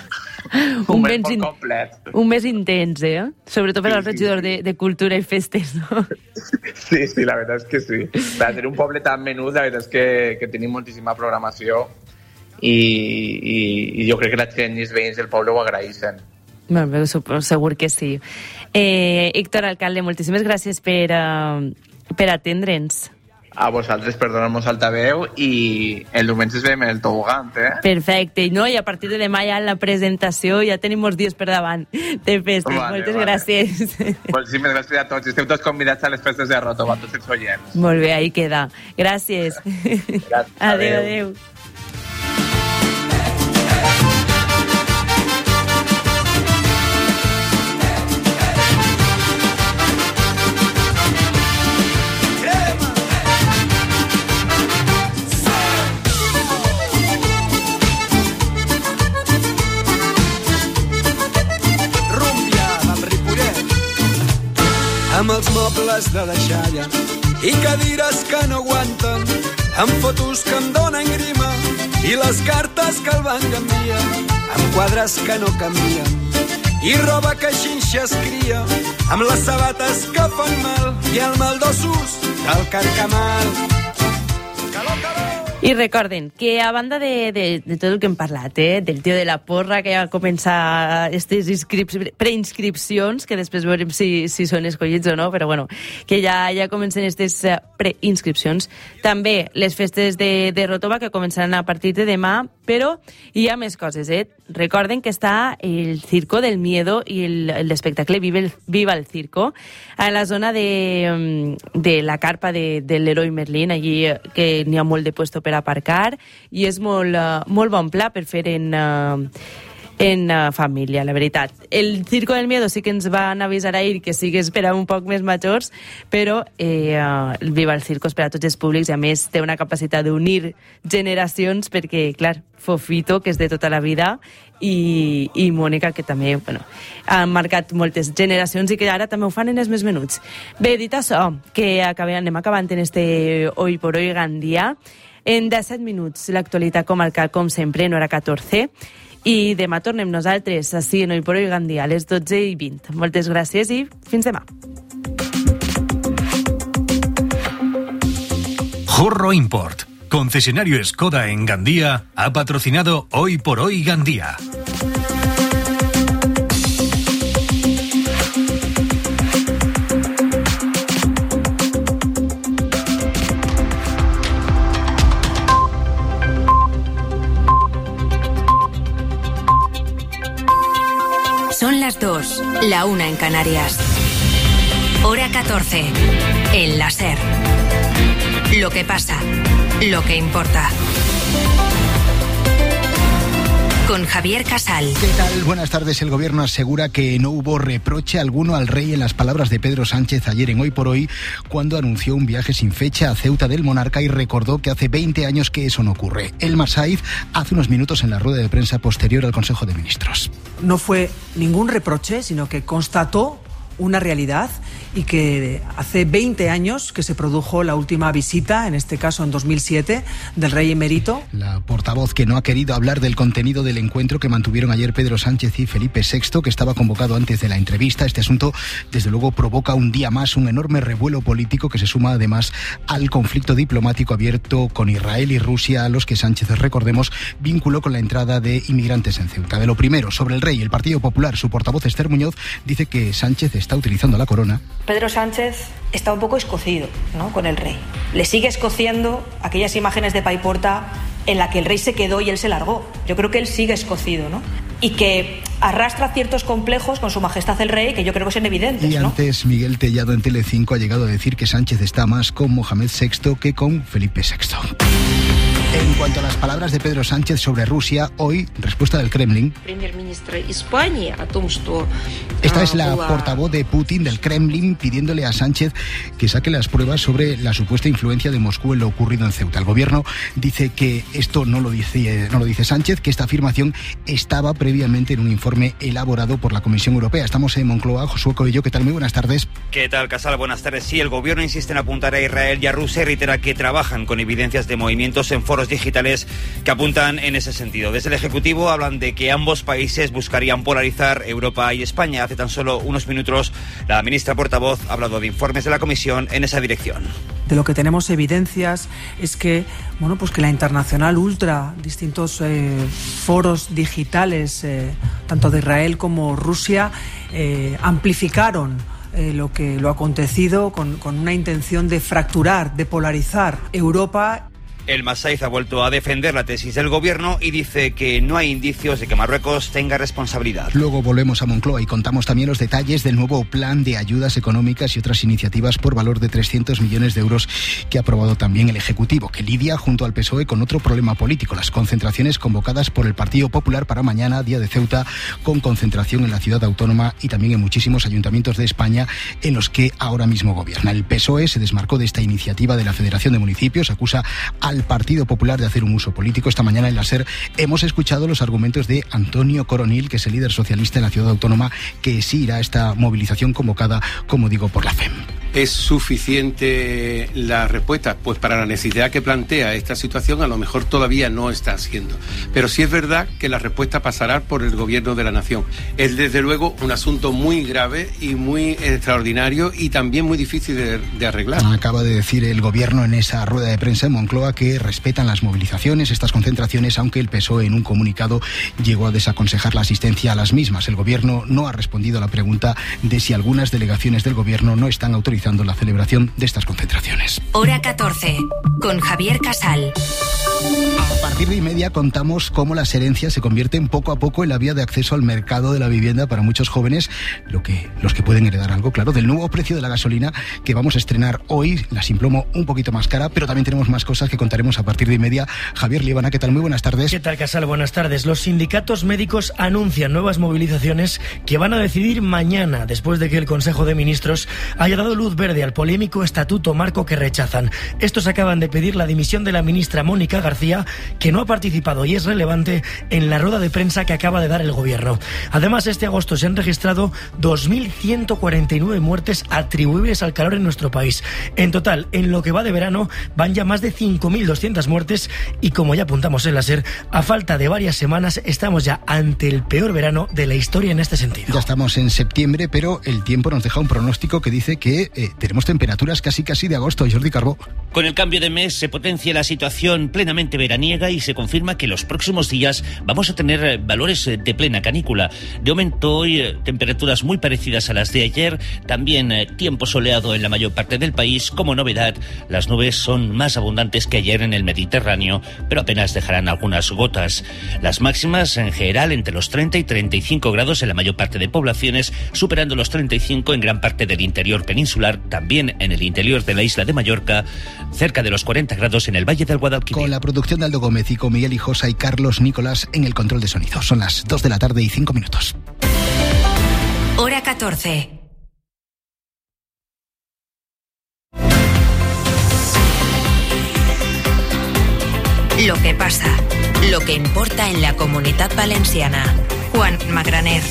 un, un mes molt complet. Un mes intens, eh? Sobretot per sí, al regidor sí, sí. De, de Cultura i Festes, no? Sí, sí, la veritat és que sí. Per ser un poble tan menut, la veritat és que, que tenim moltíssima programació i, i, i jo crec que la gent i els veïns del poble ho agraeixen. Molt bé, segur que sí. Eh, Héctor, alcalde, moltíssimes gràcies per, uh, per atendre'ns. A vosaltres per donar-nos altaveu i el diumenge es veiem el tobogan, eh? Perfecte, no? I a partir de demà ja en la presentació ja tenim molts dies per davant de festes. Vale, moltes vale. Gràcies. Moltíssimes gràcies a tots. Esteu tots convidats a les festes de Ròtova, tots els oients. Molt bé, ahí queda. Gràcies. Gràcies. Adéu, adéu. Amb els mobles de deixalla i cadires que no aguanten, amb fotos que em donen grima i les cartes que el banc envia, amb quadres que no canvien i roba que xinxa es cria, amb les sabates que fan mal i el mal d'ossos del carcamal. I recorden que a banda de, de, de tot el que hem parlat, eh, del tio de la porra que ja comença aquestes preinscripcions, que després veurem si, si són escollits o no, però bueno, que ja, ja comencen aquestes preinscripcions. També les festes de, de Ròtova, que començaran a partir de demà, però hi ha més coses, eh? Recorden que està el Circo del Miedo i l'espectacle Viva el, Viva el Circo a la zona de, de la carpa de, de l'Heroi Merlín, allí que n'hi ha molt de puesto per aparcar i és molt, molt bon pla per fer en, en família, la veritat. El Circo del Miedo sí que ens van avisar ahir que sí que és per a un poc més majors, però eh, el Viva el Circo és per a tots els públics i a més té una capacitat d'unir generacions perquè, clar, Fofito, que és de tota la vida, i, i Mònica, que també bueno, han marcat moltes generacions i que ara també ho fan en els més menuts. Bé, dit això, que acabem, anem acabant en este Hoy por Hoy Gandia. En disset minuts, l'actualitat comarcal, com sempre, en hora catorze. I demà tornem nosaltres, així en Hoy por Hoy Gandia, a les dotze i vint. Moltes gràcies i fins demà. Jorro Import, concesionario Skoda en Gandía, ha patrocinado Hoy por Hoy Gandía. Son las dos, la una en Canarias. Hora catorce, en la SER. Lo que pasa, lo que importa. Con Javier Casal. ¿Qué tal? Buenas tardes. El gobierno asegura que no hubo reproche alguno al rey en las palabras de Pedro Sánchez ayer en Hoy por Hoy, cuando anunció un viaje sin fecha a Ceuta del monarca y recordó que hace veinte años que eso no ocurre. Elmar Saiz hace unos minutos en la rueda de prensa posterior al Consejo de Ministros. No fue ningún reproche, sino que constató una realidad y que hace veinte años que se produjo la última visita, en este caso en dos mil siete, del rey emérito. La portavoz que no ha querido hablar del contenido del encuentro que mantuvieron ayer Pedro Sánchez y Felipe sexto, que estaba convocado antes de la entrevista. Este asunto, desde luego, provoca un día más un enorme revuelo político que se suma además al conflicto diplomático abierto con Israel y Rusia, a los que Sánchez, recordemos, vinculó con la entrada de inmigrantes en Ceuta. De lo primero, sobre el rey, el Partido Popular, su portavoz Esther Muñoz dice que Sánchez está utilizando la corona. Pedro Sánchez está un poco escocido, ¿no?, con el rey. Le sigue escociendo aquellas imágenes de Paiporta en la que el rey se quedó y él se largó. Yo creo que él sigue escocido, ¿no? Y que arrastra ciertos complejos con su majestad el rey que yo creo que son evidentes, y ¿no? Antes Miguel Tellado en Telecinco ha llegado a decir que Sánchez está más con Mohamed sexto que con Felipe sexto. En cuanto a las palabras de Pedro Sánchez sobre Rusia, hoy, respuesta del Kremlin. Esta es la portavoz de Putin del Kremlin pidiéndole a Sánchez que saque las pruebas sobre la supuesta influencia de Moscú en lo ocurrido en Ceuta. El gobierno dice que esto no lo dice, no lo dice Sánchez, que esta afirmación estaba previamente en un informe elaborado por la Comisión Europea. Estamos en Moncloa. Josué Coello, ¿qué tal? Muy buenas tardes. ¿Qué tal, Casal? Buenas tardes. Sí, el gobierno insiste en apuntar a Israel y a Rusia y reitera que trabajan con evidencias de movimientos en foros digitales que apuntan en ese sentido. Desde el Ejecutivo hablan de que ambos países países buscarían polarizar Europa y España. Hace tan solo unos minutos la ministra portavoz ha hablado de informes de la Comisión en esa dirección. De lo que tenemos evidencias es que, bueno, pues que la Internacional Ultra, distintos eh, foros digitales, eh, tanto de Israel como Rusia, eh, amplificaron eh, lo que lo acontecido con, con una intención de fracturar, de polarizar Europa. El Masaiz ha vuelto a defender la tesis del gobierno y dice que no hay indicios de que Marruecos tenga responsabilidad. Luego volvemos a Moncloa y contamos también los detalles del nuevo plan de ayudas económicas y otras iniciativas por valor de trescientos millones de euros que ha aprobado también el Ejecutivo, que lidia junto al P S O E con otro problema político, las concentraciones convocadas por el Partido Popular para mañana, día de Ceuta, con concentración en la ciudad autónoma y también en muchísimos ayuntamientos de España en los que ahora mismo gobierna. El P S O E se desmarcó de esta iniciativa de la Federación de Municipios, acusa al Partido Popular de hacer un uso político. Esta mañana en la SER hemos escuchado los argumentos de Antonio Coronil, que es el líder socialista en la ciudad autónoma, que sí irá a esta movilización convocada, como digo, por la F E M. ¿Es suficiente la respuesta? Pues para la necesidad que plantea esta situación a lo mejor todavía no está siendo. Pero sí es verdad que la respuesta pasará por el gobierno de la nación. Es desde luego un asunto muy grave y muy extraordinario y también muy difícil de, de arreglar. Acaba de decir el gobierno en esa rueda de prensa en Moncloa que respetan las movilizaciones, estas concentraciones, aunque el P S O E en un comunicado llegó a desaconsejar la asistencia a las mismas. El gobierno no ha respondido a la pregunta de si algunas delegaciones del gobierno no están autorizadas la celebración de estas concentraciones. Hora catorce, con Javier Casal. A partir de y media contamos cómo las herencias se convierten poco a poco en la vía de acceso al mercado de la vivienda para muchos jóvenes, lo que, los que pueden heredar algo, claro, del nuevo precio de la gasolina que vamos a estrenar hoy, la Simplomo un poquito más cara, pero también tenemos más cosas que contaremos a partir de y media. Javier Líbana, ¿qué tal? Muy buenas tardes. ¿Qué tal, Casal? Buenas tardes. Los sindicatos médicos anuncian nuevas movilizaciones que van a decidir mañana, después de que el Consejo de Ministros haya dado luz verde al polémico estatuto marco que rechazan. Estos acaban de pedir la dimisión de la ministra Mónica García, que no ha participado y es relevante en la rueda de prensa que acaba de dar el gobierno. Además, este agosto se han registrado dos mil ciento cuarenta y nueve muertes atribuibles al calor en nuestro país. En total, en lo que va de verano, van ya más de cinco mil doscientas muertes y, como ya apuntamos en la SER, a falta de varias semanas estamos ya ante el peor verano de la historia en este sentido. Ya estamos en septiembre, pero el tiempo nos deja un pronóstico que dice que eh, tenemos temperaturas casi casi de agosto. Jordi Carbó. Con el cambio de mes se potencia la situación plenamente veraniega y se confirma que los próximos días vamos a tener valores de plena canícula. De momento hoy temperaturas muy parecidas a las de ayer, también tiempo soleado en la mayor parte del país. Como novedad, las nubes son más abundantes que ayer en el Mediterráneo, pero apenas dejarán algunas gotas. Las máximas en general entre los treinta y treinta y cinco grados en la mayor parte de poblaciones, superando los treinta y cinco en gran parte del interior peninsular, también en el interior de la isla de Mallorca, cerca de los cuarenta grados en el Valle del Guadalquivir. Con la producción de Aldo Gómez y con Miguel Hijosa y Carlos Nicolás en el control de sonido. Son las dos de la tarde y cinco minutos. Hora catorce. Lo que pasa, lo que importa en la Comunitat Valenciana. Juan Magraner.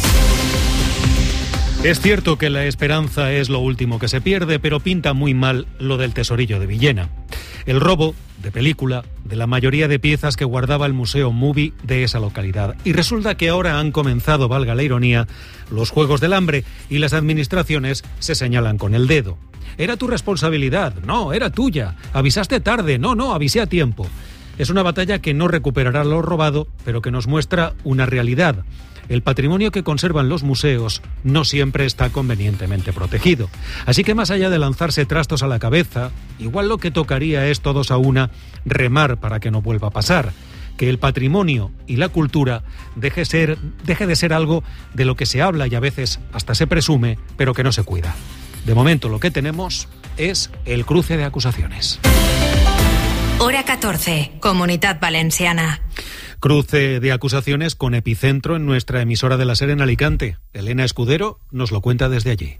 Es cierto que la esperanza es lo último que se pierde, pero pinta muy mal lo del tesorillo de Villena. El robo de película de la mayoría de piezas que guardaba el Museo Movie de esa localidad. Y resulta que ahora han comenzado, valga la ironía, los Juegos del Hambre y las administraciones se señalan con el dedo. Era tu responsabilidad, no, era tuya. Avisaste tarde, no, no, avisé a tiempo. Es una batalla que no recuperará lo robado, pero que nos muestra una realidad. El patrimonio que conservan los museos no siempre está convenientemente protegido. Así que más allá de lanzarse trastos a la cabeza, igual lo que tocaría es todos a una remar para que no vuelva a pasar. Que el patrimonio y la cultura deje, ser, deje de ser algo de lo que se habla y a veces hasta se presume, pero que no se cuida. De momento lo que tenemos es el cruce de acusaciones. Hora catorce, Comunitat Valenciana. Cruce de acusaciones con epicentro en nuestra emisora de la SER en Alicante. Elena Escudero nos lo cuenta desde allí.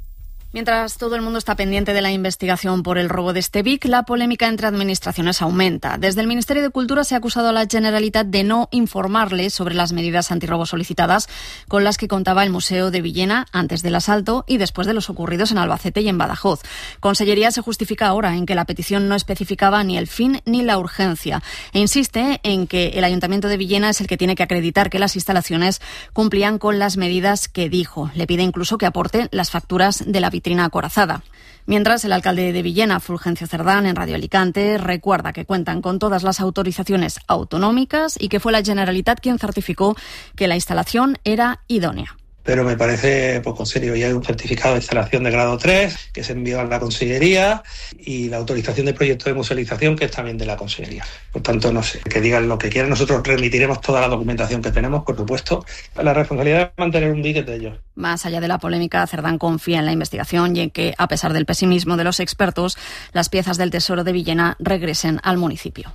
Mientras todo el mundo está pendiente de la investigación por el robo de este Vic, la polémica entre administraciones aumenta. Desde el Ministerio de Cultura se ha acusado a la Generalitat de no informarle sobre las medidas antirrobo solicitadas con las que contaba el Museo de Villena antes del asalto y después de los ocurridos en Albacete y en Badajoz. Consellería se justifica ahora en que la petición no especificaba ni el fin ni la urgencia e insiste en que el Ayuntamiento de Villena es el que tiene que acreditar que las instalaciones cumplían con las medidas que dijo. Le pide incluso que aporte las facturas de la vitrina acorazada. Mientras, el alcalde de Villena, Fulgencio Cerdán, en Radio Alicante, recuerda que cuentan con todas las autorizaciones autonómicas y que fue la Generalitat quien certificó que la instalación era idónea. Pero me parece poco serio. Ya hay un certificado de instalación de grado tres que se envió a la Consellería y la autorización de proyecto de musealización que es también de la Consellería. Por tanto, no sé, que digan lo que quieran. Nosotros remitiremos toda la documentación que tenemos, por supuesto. La responsabilidad de mantener un dique de ellos. Más allá de la polémica, Cerdán confía en la investigación y en que, a pesar del pesimismo de los expertos, las piezas del Tesoro de Villena regresen al municipio.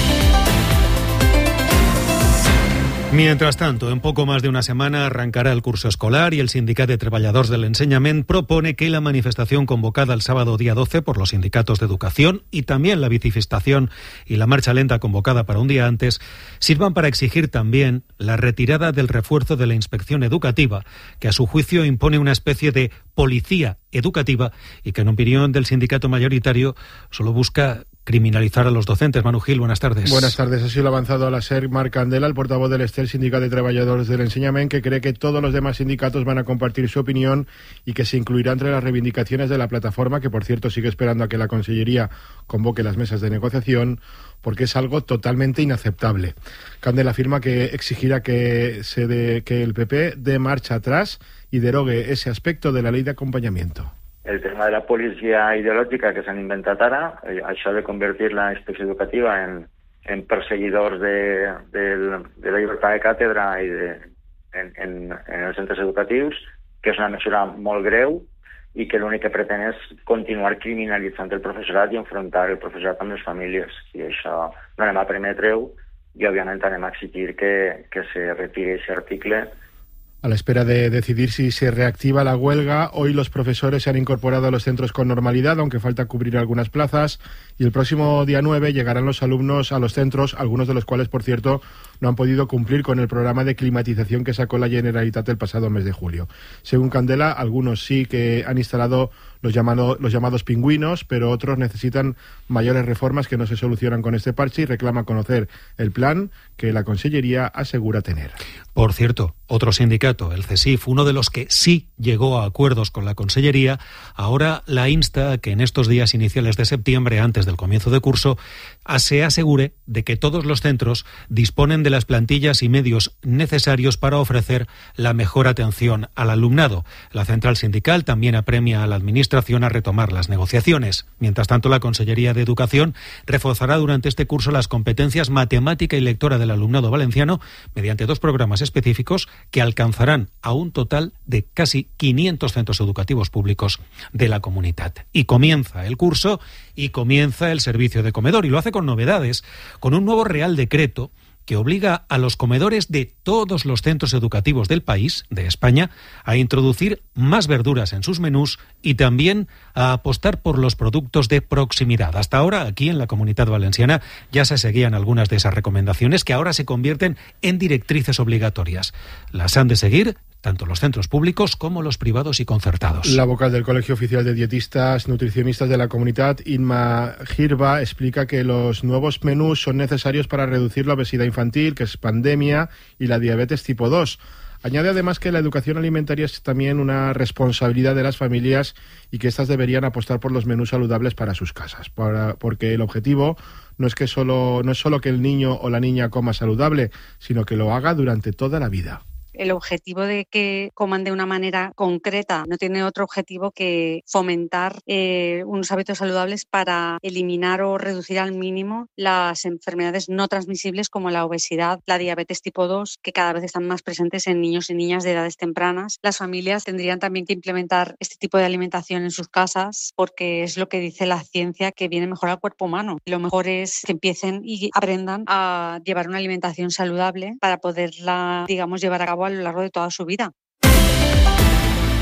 Mientras tanto, en poco más de una semana arrancará el curso escolar y el Sindicat de Treballadors del Ensenyament propone que la manifestación convocada el sábado día doce por los sindicatos de educación y también la bicifestación y la marcha lenta convocada para un día antes sirvan para exigir también la retirada del refuerzo de la inspección educativa, que a su juicio impone una especie de policía educativa y que en opinión del sindicato mayoritario solo busca criminalizar a los docentes. Manu Gil, buenas tardes. Buenas tardes. Así lo ha avanzado a la SER Marc Candela, el portavoz del Estel, Sindicat de Treballadors del Ensenyament, que cree que todos los demás sindicatos van a compartir su opinión y que se incluirá entre las reivindicaciones de la plataforma, que por cierto sigue esperando a que la Consellería convoque las mesas de negociación, porque es algo totalmente inaceptable. Candela afirma que exigirá que, se de, que el P P dé marcha atrás y derogue ese aspecto de la ley de acompanyamiento. El tema de la policia ideològica que s'han inventat ara, eh, això de convertir la inspecció educativa en, en perseguidors de, de, de la llibertat de càtedra i de, en, en, en els centres educatius, que és una mesura molt greu i que l'únic que pretén és continuar criminalitzant el professorat i enfrontar el professorat amb les famílies. I això no anem a permetre-ho i òbviament anem a exigir que, que se retire aquest article. A la espera de decidir si se reactiva la huelga, hoy los profesores se han incorporado a los centros con normalidad, aunque falta cubrir algunas plazas, y el próximo día nueve llegarán los alumnos a los centros, algunos de los cuales, por cierto, no han podido cumplir con el programa de climatización que sacó la Generalitat el pasado mes de julio. Según Candela, algunos sí que han instalado los, llamado, los llamados pingüinos, pero otros necesitan mayores reformas que no se solucionan con este parche y reclaman conocer el plan que la Consellería asegura tener. Por cierto, otro sindicato, el CESIF, uno de los que sí llegó a acuerdos con la Consellería, ahora la insta a que en estos días iniciales de septiembre, antes del comienzo de curso, se asegure de que todos los centros disponen de las plantillas y medios necesarios para ofrecer la mejor atención al alumnado. La central sindical también apremia a la Administración a retomar las negociaciones. Mientras tanto, la Consellería de Educación reforzará durante este curso las competencias matemática y lectora del alumnado valenciano mediante dos programas específicos que alcanzarán a un total de casi quinientos centros educativos públicos de la comunidad. Y comienza el curso y comienza el servicio de comedor, y lo hace con novedades, con un nuevo Real Decreto que obliga a los comedores de todos los centros educativos del país, de España, a introducir más verduras en sus menús y también a apostar por los productos de proximidad. Hasta ahora, aquí en la Comunidad Valenciana, ya se seguían algunas de esas recomendaciones que ahora se convierten en directrices obligatorias. Las han de seguir tanto los centros públicos como los privados y concertados. La vocal del Colegio Oficial de Dietistas Nutricionistas de la Comunidad, Inma Girba, explica que los nuevos menús son necesarios para reducir la obesidad infantil, que es pandemia, y la diabetes tipo dos. Añade además que la educación alimentaria es también una responsabilidad de las familias y que éstas deberían apostar por los menús saludables para sus casas, para, porque el objetivo no es que solo, no es solo que el niño o la niña coma saludable, sino que lo haga durante toda la vida. El objetivo de que coman de una manera concreta no tiene otro objetivo que fomentar eh, unos hábitos saludables para eliminar o reducir al mínimo las enfermedades no transmisibles como la obesidad, la diabetes tipo dos, que cada vez están más presentes en niños y niñas de edades tempranas. Las familias tendrían también que implementar este tipo de alimentación en sus casas porque es lo que dice la ciencia, que viene mejor al cuerpo humano. Lo mejor es que empiecen y aprendan a llevar una alimentación saludable para poderla, digamos, llevar a cabo a lo largo de toda su vida.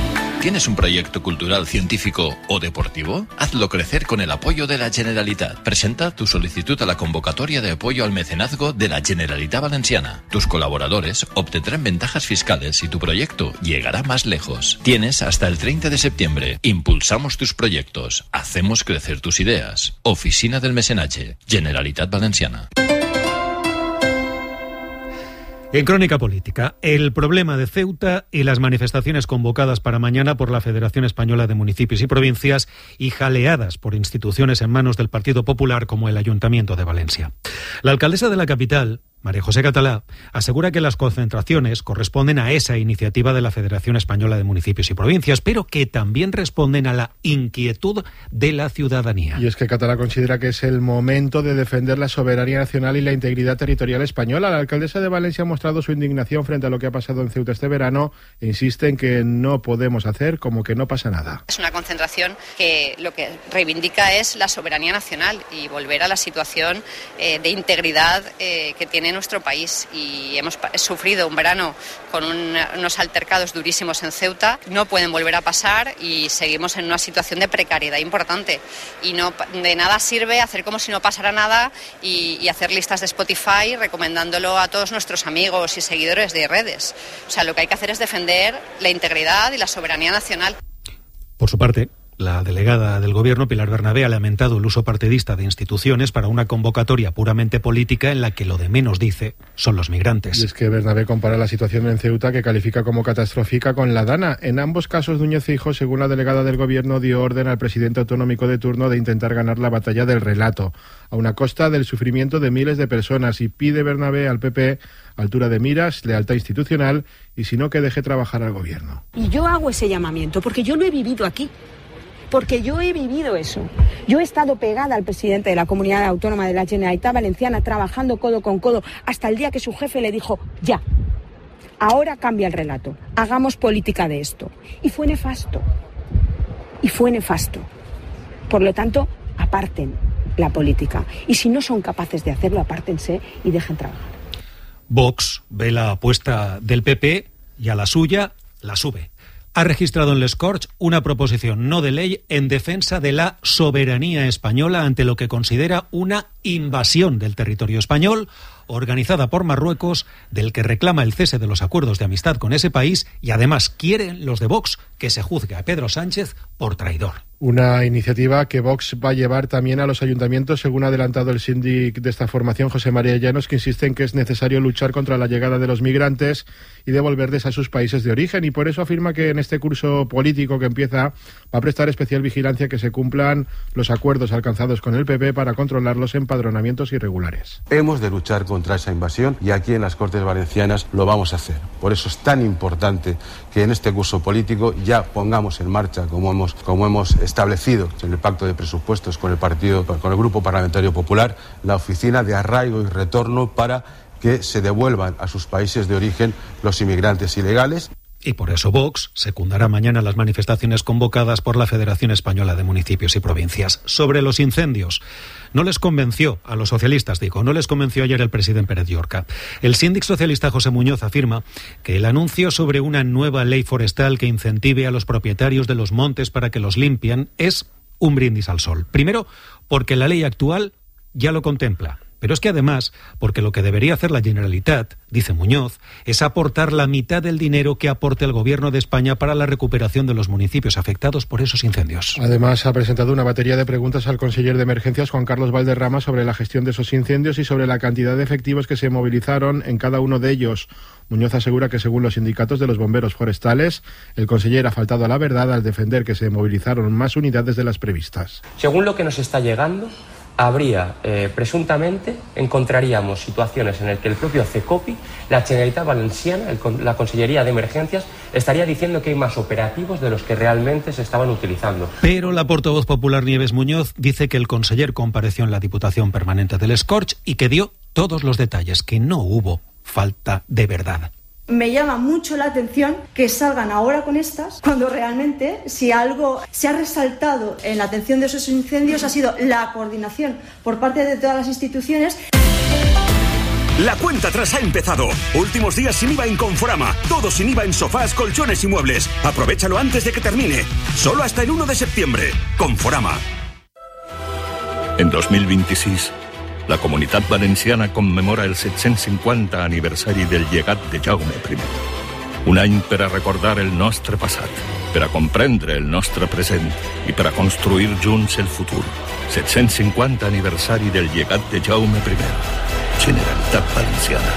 ¿Tienes un proyecto cultural, científico o deportivo? Hazlo crecer con el apoyo de la Generalitat. Presenta tu solicitud a la convocatoria de apoyo al mecenazgo de la Generalitat Valenciana. Tus colaboradores obtendrán ventajas fiscales y tu proyecto llegará más lejos. Tienes hasta el treinta de septiembre. Impulsamos tus proyectos. Hacemos crecer tus ideas. Oficina del Mecenatge. Generalitat Valenciana. En Crónica Política, el problema de Ceuta y las manifestaciones convocadas para mañana por la Federación Española de Municipios y Provincias y jaleadas por instituciones en manos del Partido Popular como el Ayuntamiento de Valencia. La alcaldesa de la capital, María José Catalá, asegura que las concentraciones corresponden a esa iniciativa de la Federación Española de Municipios y Provincias, pero que también responden a la inquietud de la ciudadanía. Y es que Catalá considera que es el momento de defender la soberanía nacional y la integridad territorial española. La alcaldesa de Valencia ha mostrado su indignación frente a lo que ha pasado en Ceuta este verano e insiste en que no podemos hacer como que no pasa nada. Es una concentración que lo que reivindica es la soberanía nacional y volver a la situación eh, de integridad eh, que tiene nuestro país, y hemos sufrido un verano con un, unos altercados durísimos en Ceuta. No pueden volver a pasar y seguimos en una situación de precariedad importante, y no de nada sirve hacer como si no pasara nada y, y hacer listas de Spotify recomendándolo a todos nuestros amigos y seguidores de redes. O sea, lo que hay que hacer es defender la integridad y la soberanía nacional. Por su parte, la delegada del Gobierno, Pilar Bernabé, ha lamentado el uso partidista de instituciones para una convocatoria puramente política en la que lo de menos dice son los migrantes. Y es que Bernabé compara la situación en Ceuta, que califica como catastrófica, con la Dana. En ambos casos, Núñez Feijóo, según la delegada del Gobierno, dio orden al presidente autonómico de turno de intentar ganar la batalla del relato, a una costa del sufrimiento de miles de personas, y pide Bernabé al P P altura de miras, lealtad institucional y, si no, que deje trabajar al Gobierno. Y yo hago ese llamamiento porque yo lo he vivido aquí. Porque yo he vivido eso. Yo he estado pegada al presidente de la Comunidad Autónoma de la Generalitat Valenciana, trabajando codo con codo, hasta el día que su jefe le dijo, ya, ahora cambia el relato, hagamos política de esto. Y fue nefasto. Y fue nefasto. Por lo tanto, aparten la política. Y si no son capaces de hacerlo, apártense y dejen trabajar. Vox ve la apuesta del P P y a la suya la sube. Ha registrado en Les Corts una proposición no de ley en defensa de la soberanía española ante lo que considera una invasión del territorio español organizada por Marruecos, del que reclama el cese de los acuerdos de amistad con ese país, y además quieren los de Vox que se juzgue a Pedro Sánchez por traidor. Una iniciativa que Vox va a llevar también a los ayuntamientos, según ha adelantado el síndic de esta formación, José María Llanos, que insiste en que es necesario luchar contra la llegada de los migrantes y devolverles a sus países de origen, y por eso afirma que en este curso político que empieza va a prestar especial vigilancia que se cumplan los acuerdos alcanzados con el P P para controlar los empadronamientos irregulares. Hemos de luchar contra esa invasión y aquí en las Cortes Valencianas lo vamos a hacer. Por eso es tan importante que en este curso político ya pongamos en marcha, como hemos, como hemos establecido en el pacto de presupuestos con el partido, con el Grupo Parlamentario Popular, la oficina de arraigo y retorno para que se devuelvan a sus países de origen los inmigrantes ilegales. Y por eso Vox secundará mañana las manifestaciones convocadas por la Federación Española de Municipios y Provincias. Sobre los incendios, no les convenció a los socialistas, digo, no les convenció ayer el presidente Pérez Llorca. El síndic socialista José Muñoz afirma que el anuncio sobre una nueva ley forestal que incentive a los propietarios de los montes para que los limpien es un brindis al sol. Primero, porque la ley actual ya lo contempla. Pero es que además, porque lo que debería hacer la Generalitat, dice Muñoz, es aportar la mitad del dinero que aporte el Gobierno de España para la recuperación de los municipios afectados por esos incendios. Además, ha presentado una batería de preguntas al conseller de Emergencias, Juan Carlos Valderrama, sobre la gestión de esos incendios y sobre la cantidad de efectivos que se movilizaron en cada uno de ellos. Muñoz asegura que, según los sindicatos de los bomberos forestales, el conseller ha faltado a la verdad al defender que se movilizaron más unidades de las previstas. Según lo que nos está llegando, habría, eh, presuntamente, encontraríamos situaciones en las que el propio CECOPI, la Generalitat Valenciana, el, la Consellería de Emergencias, estaría diciendo que hay más operativos de los que realmente se estaban utilizando. Pero la portavoz popular Nieves Muñoz dice que el conseller compareció en la Diputación Permanente del Escorch y que dio todos los detalles, que no hubo falta de verdad. Me llama mucho la atención que salgan ahora con estas, cuando realmente, si algo se ha resaltado en la atención de esos incendios, ha sido la coordinación por parte de todas las instituciones. La cuenta atrás ha empezado. Últimos días sin I V A en Conforama. Todo sin I V A en sofás, colchones y muebles. Aprovechalo antes de que termine. Solo hasta el uno de septiembre. Conforama. En dos mil vint-i-sis, la Comunitat Valenciana commemora el set-cents cinquanta aniversari del llegat de Jaume primer. Un any per a recordar el nostre passat, per a comprendre el nostre present i per a construir junts el futur. set-cents cinquanta aniversari del llegat de Jaume primer. Generalitat Valenciana.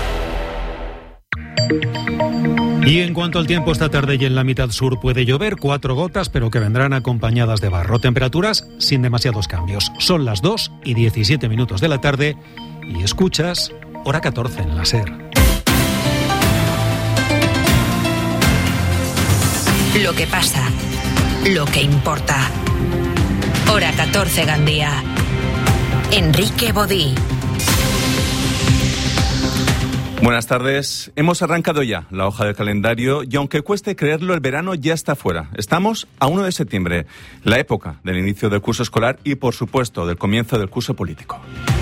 Y en cuanto al tiempo, esta tarde y en la mitad sur puede llover, cuatro gotas, pero que vendrán acompañadas de barro. Temperaturas sin demasiados cambios. Son las dos y diecisiete minutos de la tarde y escuchas Hora catorce en la SER. Lo que pasa, lo que importa. Hora catorce, Gandía. Enrique Bodí. Buenas tardes. Hemos arrancado ya la hoja del calendario y aunque cueste creerlo, el verano ya está fuera. Estamos a uno de septiembre, la época del inicio del curso escolar y, por supuesto, del comienzo del curso político.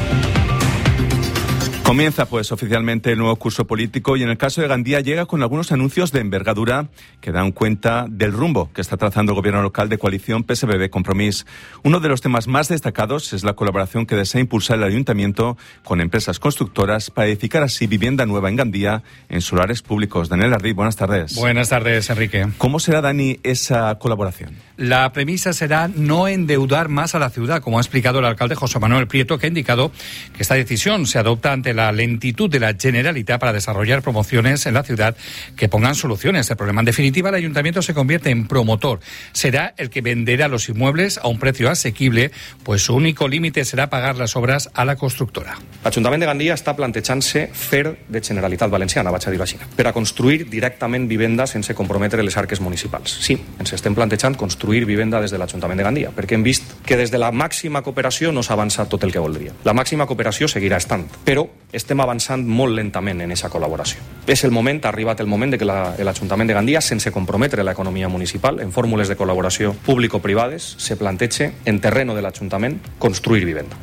Comienza, pues, oficialmente el nuevo curso político y en el caso de Gandía llega con algunos anuncios de envergadura que dan cuenta del rumbo que está trazando el gobierno local de coalición P S B B Compromís. Uno de los temas más destacados es la colaboración que desea impulsar el ayuntamiento con empresas constructoras para edificar así vivienda nueva en Gandía en solares públicos. Daniel Ardí, buenas tardes. Buenas tardes, Enrique. ¿Cómo será, Dani, esa colaboración? La premisa será no endeudar más a la ciudad, como ha explicado el alcalde José Manuel Prieto, que ha indicado que esta decisión se adopta ante la lentitud de la Generalitat para desarrollar promociones en la ciudad que pongan soluciones a este problema. En definitiva, el ayuntamiento se convierte en promotor. Será el que venderá los inmuebles a un precio asequible, pues su único límite será pagar las obras a la constructora. L'Ajuntament de Gandia està plantejant-se fer de Generalitat Valenciana, vaig a dir-ho així, per a construir directament vivenda sense comprometre les arques municipals. Sí, ens estem plantejant construir vivenda des de l'Ajuntament de Gandia, perquè hem vist que des de la màxima cooperació no s'ha avançat tot el que voldria. La màxima cooperació seguirà estant, però estem avançant molt lentament en aquesta col·laboració. És el moment, ha arribat el moment de que la, l'Ajuntament de Gandia, sense comprometre l'economia municipal, en fórmules de col·laboració público-privades, se planteja en terreno de l'Ajuntament construir vivenda.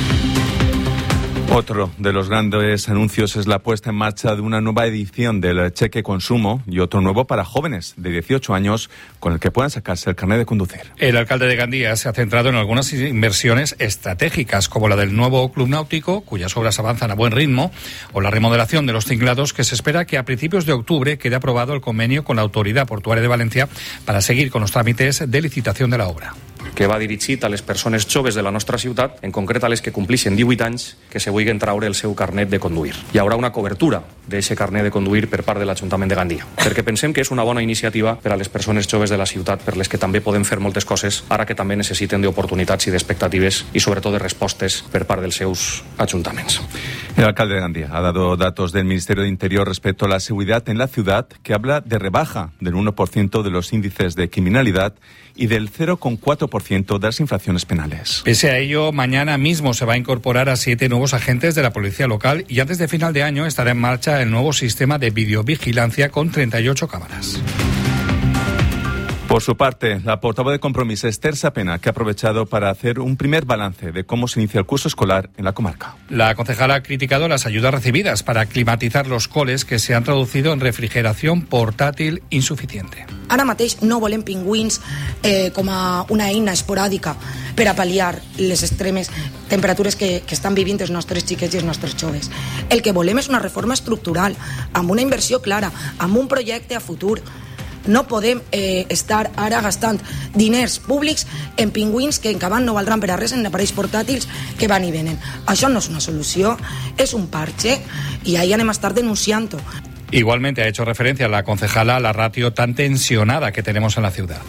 Otro de los grandes anuncios es la puesta en marcha de una nueva edición del cheque consumo y otro nuevo para jóvenes de dieciocho años con el que puedan sacarse el carnet de conducir. El alcalde de Gandía se ha centrado en algunas inversiones estratégicas, como la del nuevo club náutico, cuyas obras avanzan a buen ritmo, o la remodelación de los tinglados, que se espera que a principios de octubre quede aprobado el convenio con la Autoridad Portuària de Valencia para seguir con los trámites de licitación de la obra. Que va dirigit a les persones joves de la nostra ciutat, en concret a les que complixen divuit anys, que se vulguin traure el seu carnet de conduir. Hi haurà una cobertura d'aquest carnet de conduir per part de l'Ajuntament de Gandia, perquè pensem que és una bona iniciativa per a les persones joves de la ciutat, per les que també podem fer moltes coses, ara que també necessiten d'oportunitats i d'expectatives i sobretot de respostes per part dels seus ajuntaments. El alcalde de Gandia ha dado datos del Ministerio de Interior respecto a la seguridad en la ciudad, que habla de rebaja del uno por ciento de los índices de criminalidad y del cero coma cuatro por ciento de las infracciones penales. Pese a ello, mañana mismo se va a incorporar a siete nuevos agentes de la policía local y antes de final de año estará en marcha el nuevo sistema de videovigilancia con treinta y ocho cámaras. Por su parte, la portavoz de Compromís, Esther Sapena, que ha aprovechado para hacer un primer balance de cómo se inicia el curso escolar en la comarca. La concejala ha criticado las ayudas recibidas para climatizar los coles, que se han traducido en refrigeración portátil insuficiente. Ara mateix no volem pingüins eh, com a una eina esporàdica per a pal·liar les extremes temperatures que, que estan vivint els nostres xiquets i els nostres joves. El que volem és una reforma estructural, amb una inversió clara, amb un projecte a futur. No podem eh, estar ara gastant diners públics en pingüins que en cabant no valdran per a res, en aparells portàtils que van i venen. Això no és una solució, és un parche i ahí anem a estar denunciant-ho. Igualmente ha hecho referencia la concejala a la ratio tan tensionada que tenemos en la ciudad.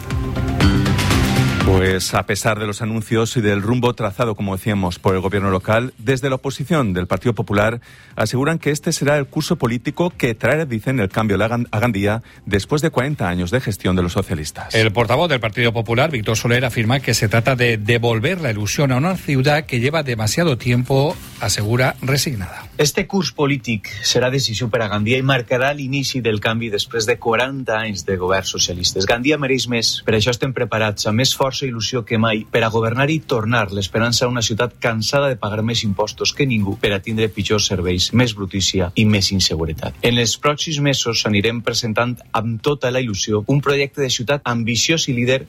Pues a pesar de los anuncios y del rumbo trazado, como decíamos, por el gobierno local, desde la oposición del Partido Popular aseguran que este será el curso político que traerá, dicen, el cambio a Gandía después de cuarenta años de gestión de los socialistas. El portavoz del Partido Popular, Víctor Soler, afirma que se trata de devolver la ilusión a una ciudad que lleva demasiado tiempo, asegura, resignada. Este curs polític serà decisiu per a Gandia i marcarà l'inici del canvi després de quaranta anys de governs socialistes. Gandia mereix més, per això estem preparats, amb més força força i il·lusió que mai per a governar i tornar l'esperança a una ciutat cansada de pagar més impostos que ningú per a tindre pitjors serveis, més brutícia i més inseguretat. En els pròxims mesos anirem presentant amb tota la il·lusió un projecte de ciutat ambiciós i líder.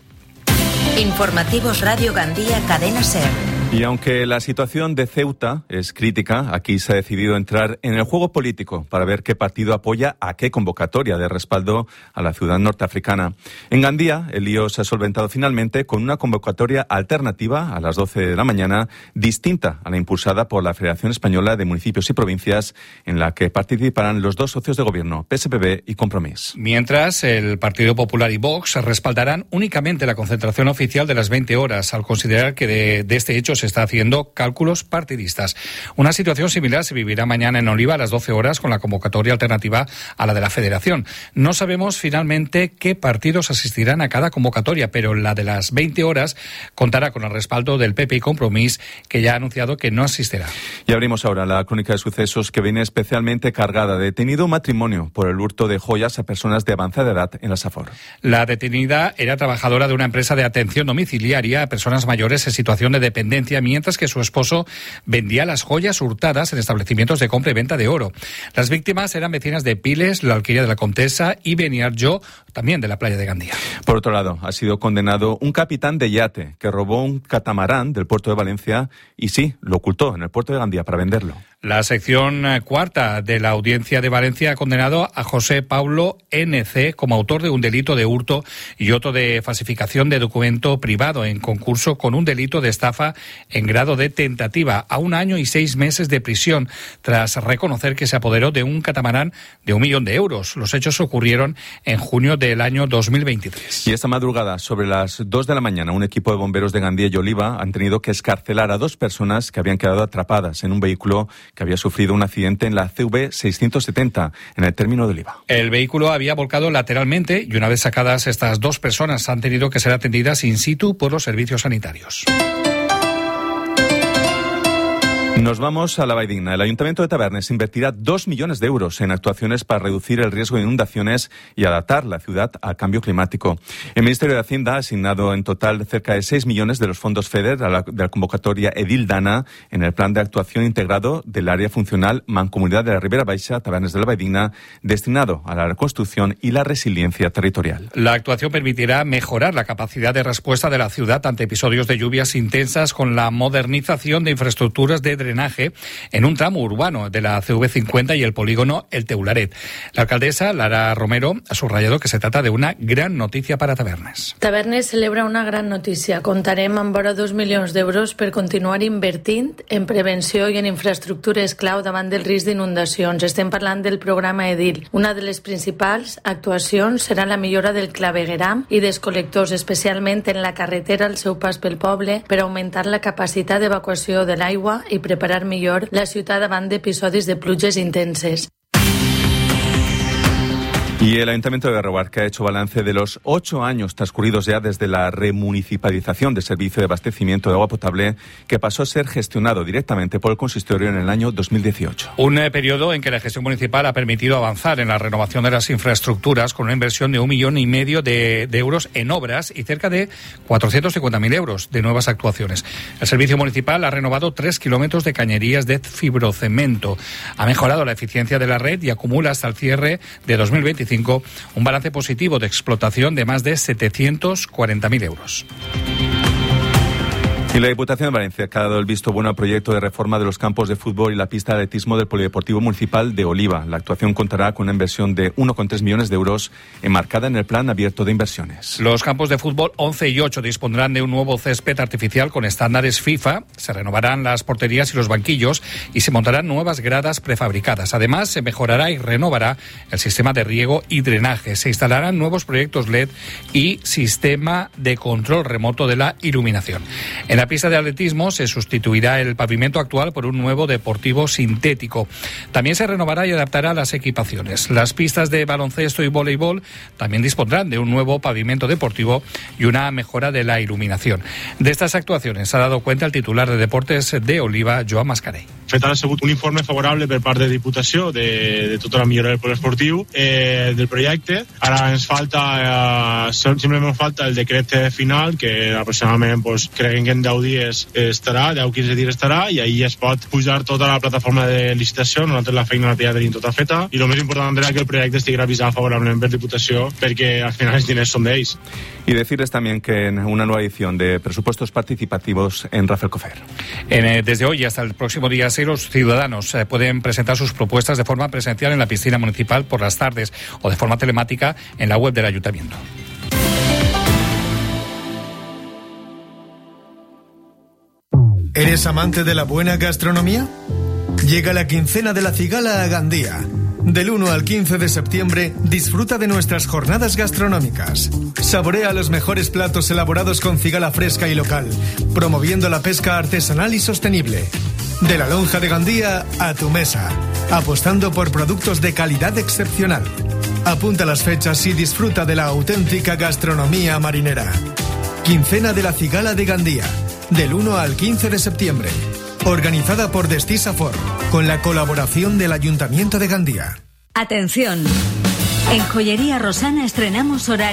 Informativos Radio Gandía, Cadena SER. Y aunque la situación de Ceuta es crítica, aquí se ha decidido entrar en el juego político para ver qué partido apoya a qué convocatoria de respaldo a la ciudad norteafricana. En Gandía, el lío se ha solventado finalmente con una convocatoria alternativa a las doce de la mañana, distinta a la impulsada por la Federación Española de Municipios y Provincias, en la que participarán los dos socios de gobierno, P S P B y Compromís. Mientras, el Partido Popular y Vox respaldarán únicamente la concentración oficial de las veinte horas, al considerar que de, de este hecho se está haciendo cálculos partidistas. Una situación similar se vivirá mañana en Oliva a las doce horas con la convocatoria alternativa a la de la Federación. No sabemos finalmente qué partidos asistirán a cada convocatoria, pero la de las veinte horas contará con el respaldo del P P y Compromís, que ya ha anunciado que no asistirá. Y abrimos ahora la crónica de sucesos que viene especialmente cargada. Detenido un matrimonio por el hurto de joyas a personas de avanzada edad en la Safor. La detenida era trabajadora de una empresa de atención domiciliaria a personas mayores en situación de dependencia, mientras que su esposo vendía las joyas hurtadas en establecimientos de compra y venta de oro. Las víctimas eran vecinas de Piles, la Alquería de la Contesa y Beniarjó, también de la playa de Gandía. Por otro lado, ha sido condenado un capitán de yate que robó un catamarán del puerto de Valencia y sí, lo ocultó en el puerto de Gandía para venderlo. La sección cuarta de la Audiencia de Valencia ha condenado a José Paulo N C como autor de un delito de hurto y otro de falsificación de documento privado en concurso con un delito de estafa en grado de tentativa a un año y seis meses de prisión tras reconocer que se apoderó de un catamarán de un millón de euros. Los hechos ocurrieron en junio del año dos mil veintitrés. Y esta madrugada, sobre las dos de la mañana, un equipo de bomberos de Gandía y Oliva han tenido que escarcelar a dos personas que habían quedado atrapadas en un vehículo que había sufrido un accidente en la C V seiscientos setenta en el término de Oliva. El vehículo había volcado lateralmente y una vez sacadas estas dos personas han tenido que ser atendidas in situ por los servicios sanitarios. Nos vamos a la Valldigna. El Ayuntamiento de Tabernes invertirá dos millones de euros en actuaciones para reducir el riesgo de inundaciones y adaptar la ciudad al cambio climático. El Ministerio de Hacienda ha asignado en total cerca de seis millones de los fondos FEDER a la, de la convocatoria Edil Dana en el plan de actuación integrado del área funcional Mancomunidad de la Ribera Baixa, Tabernes de la Valldigna, destinado a la reconstrucción y la resiliencia territorial. La actuación permitirá mejorar la capacidad de respuesta de la ciudad ante episodios de lluvias intensas con la modernización de infraestructuras de drenaje en un tramo urbano de la C V cincuenta y el polígono El Teularet. La alcaldesa Lara Romero ha subrayado que se trata de una gran noticia para Tabernes. Tabernes celebra una gran notícia. Comptarem amb vora dos milions d'euros per continuar invertint en prevenció i en infraestructures clau davant del risc d'inundacions. Estem parlant del programa Edil. Una de les principals actuacions serà la millora del clavegueram i dels col·lectors, especialment en la carretera al seu pas pel poble, per augmentar la capacitat d'evacuació de l'aigua i preparar millor la ciutat davant d'episodis de pluges intenses. Y el Ayuntamiento de Berroarca ha hecho balance de los ocho años transcurridos ya desde la remunicipalización del servicio de abastecimiento de agua potable, que pasó a ser gestionado directamente por el consistorio en el año dos mil dieciocho. Un eh, periodo en que la gestión municipal ha permitido avanzar en la renovación de las infraestructuras con una inversión de un millón y medio de, de euros en obras y cerca de cuatrocientos cincuenta mil euros de nuevas actuaciones. El servicio municipal ha renovado tres kilómetros de cañerías de fibrocemento, ha mejorado la eficiencia de la red y acumula hasta el cierre de dos mil veinticinco un balance positivo de explotación de más de setecientos cuarenta mil euros. Y la Diputación de Valencia ha dado el visto bueno al proyecto de reforma de los campos de fútbol y la pista de atletismo del Polideportivo Municipal de Oliva. La actuación contará con una inversión de uno coma tres millones de euros enmarcada en el Plan Abierto de Inversiones. Los campos de fútbol once y ocho dispondrán de un nuevo césped artificial con estándares FIFA, se renovarán las porterías y los banquillos y se montarán nuevas gradas prefabricadas. Además, se mejorará y renovará el sistema de riego y drenaje. Se instalarán nuevos proyectos L E D y sistema de control remoto de la iluminación. En la pista de atletismo se sustituirá el pavimento actual por un nuevo deportivo sintético. También se renovará y adaptará las equipaciones. Las pistas de baloncesto y voleibol también dispondrán de un nuevo pavimento deportivo y una mejora de la iluminación. De estas actuaciones ha dado cuenta el titular de Deportes de Oliva, Joan Mascarell. fet ha sigut un informe favorable per part de Diputació de, de tota la millora del poliesportiu eh, del projecte. Ara ens falta, eh, simplement ens falta el decret final, que aproximadament pues, creiem que en deu dies estarà, deu a quinze dies estarà, i ahir es pot pujar tota la plataforma de licitació. Nosaltres la feina la ja tenim tota feta, i el més important era que el projecte estigui revisat favorablement per Diputació, perquè al final els diners són d'ells. Y decirles también que en una nueva edición de Presupuestos Participativos en Rafael Cofer. En, eh, desde hoy hasta el próximo día seis, los ciudadanos eh, pueden presentar sus propuestas de forma presencial en la piscina municipal por las tardes o de forma telemática en la web del Ayuntamiento. ¿Eres amante de la buena gastronomía? Llega la quincena de la cigala a Gandía. Del uno al quince de septiembre, disfruta de nuestras jornadas gastronómicas. Saborea los mejores platos elaborados con cigala fresca y local, promoviendo la pesca artesanal y sostenible. De la lonja de Gandía a tu mesa, apostando por productos de calidad excepcional. Apunta las fechas y disfruta de la auténtica gastronomía marinera. Quincena de la cigala de Gandía, del uno al quince de septiembre. Organizada por Destisafor, con la colaboración del Ayuntamiento de Gandía. Atención. En Joyería Rosana estrenamos horario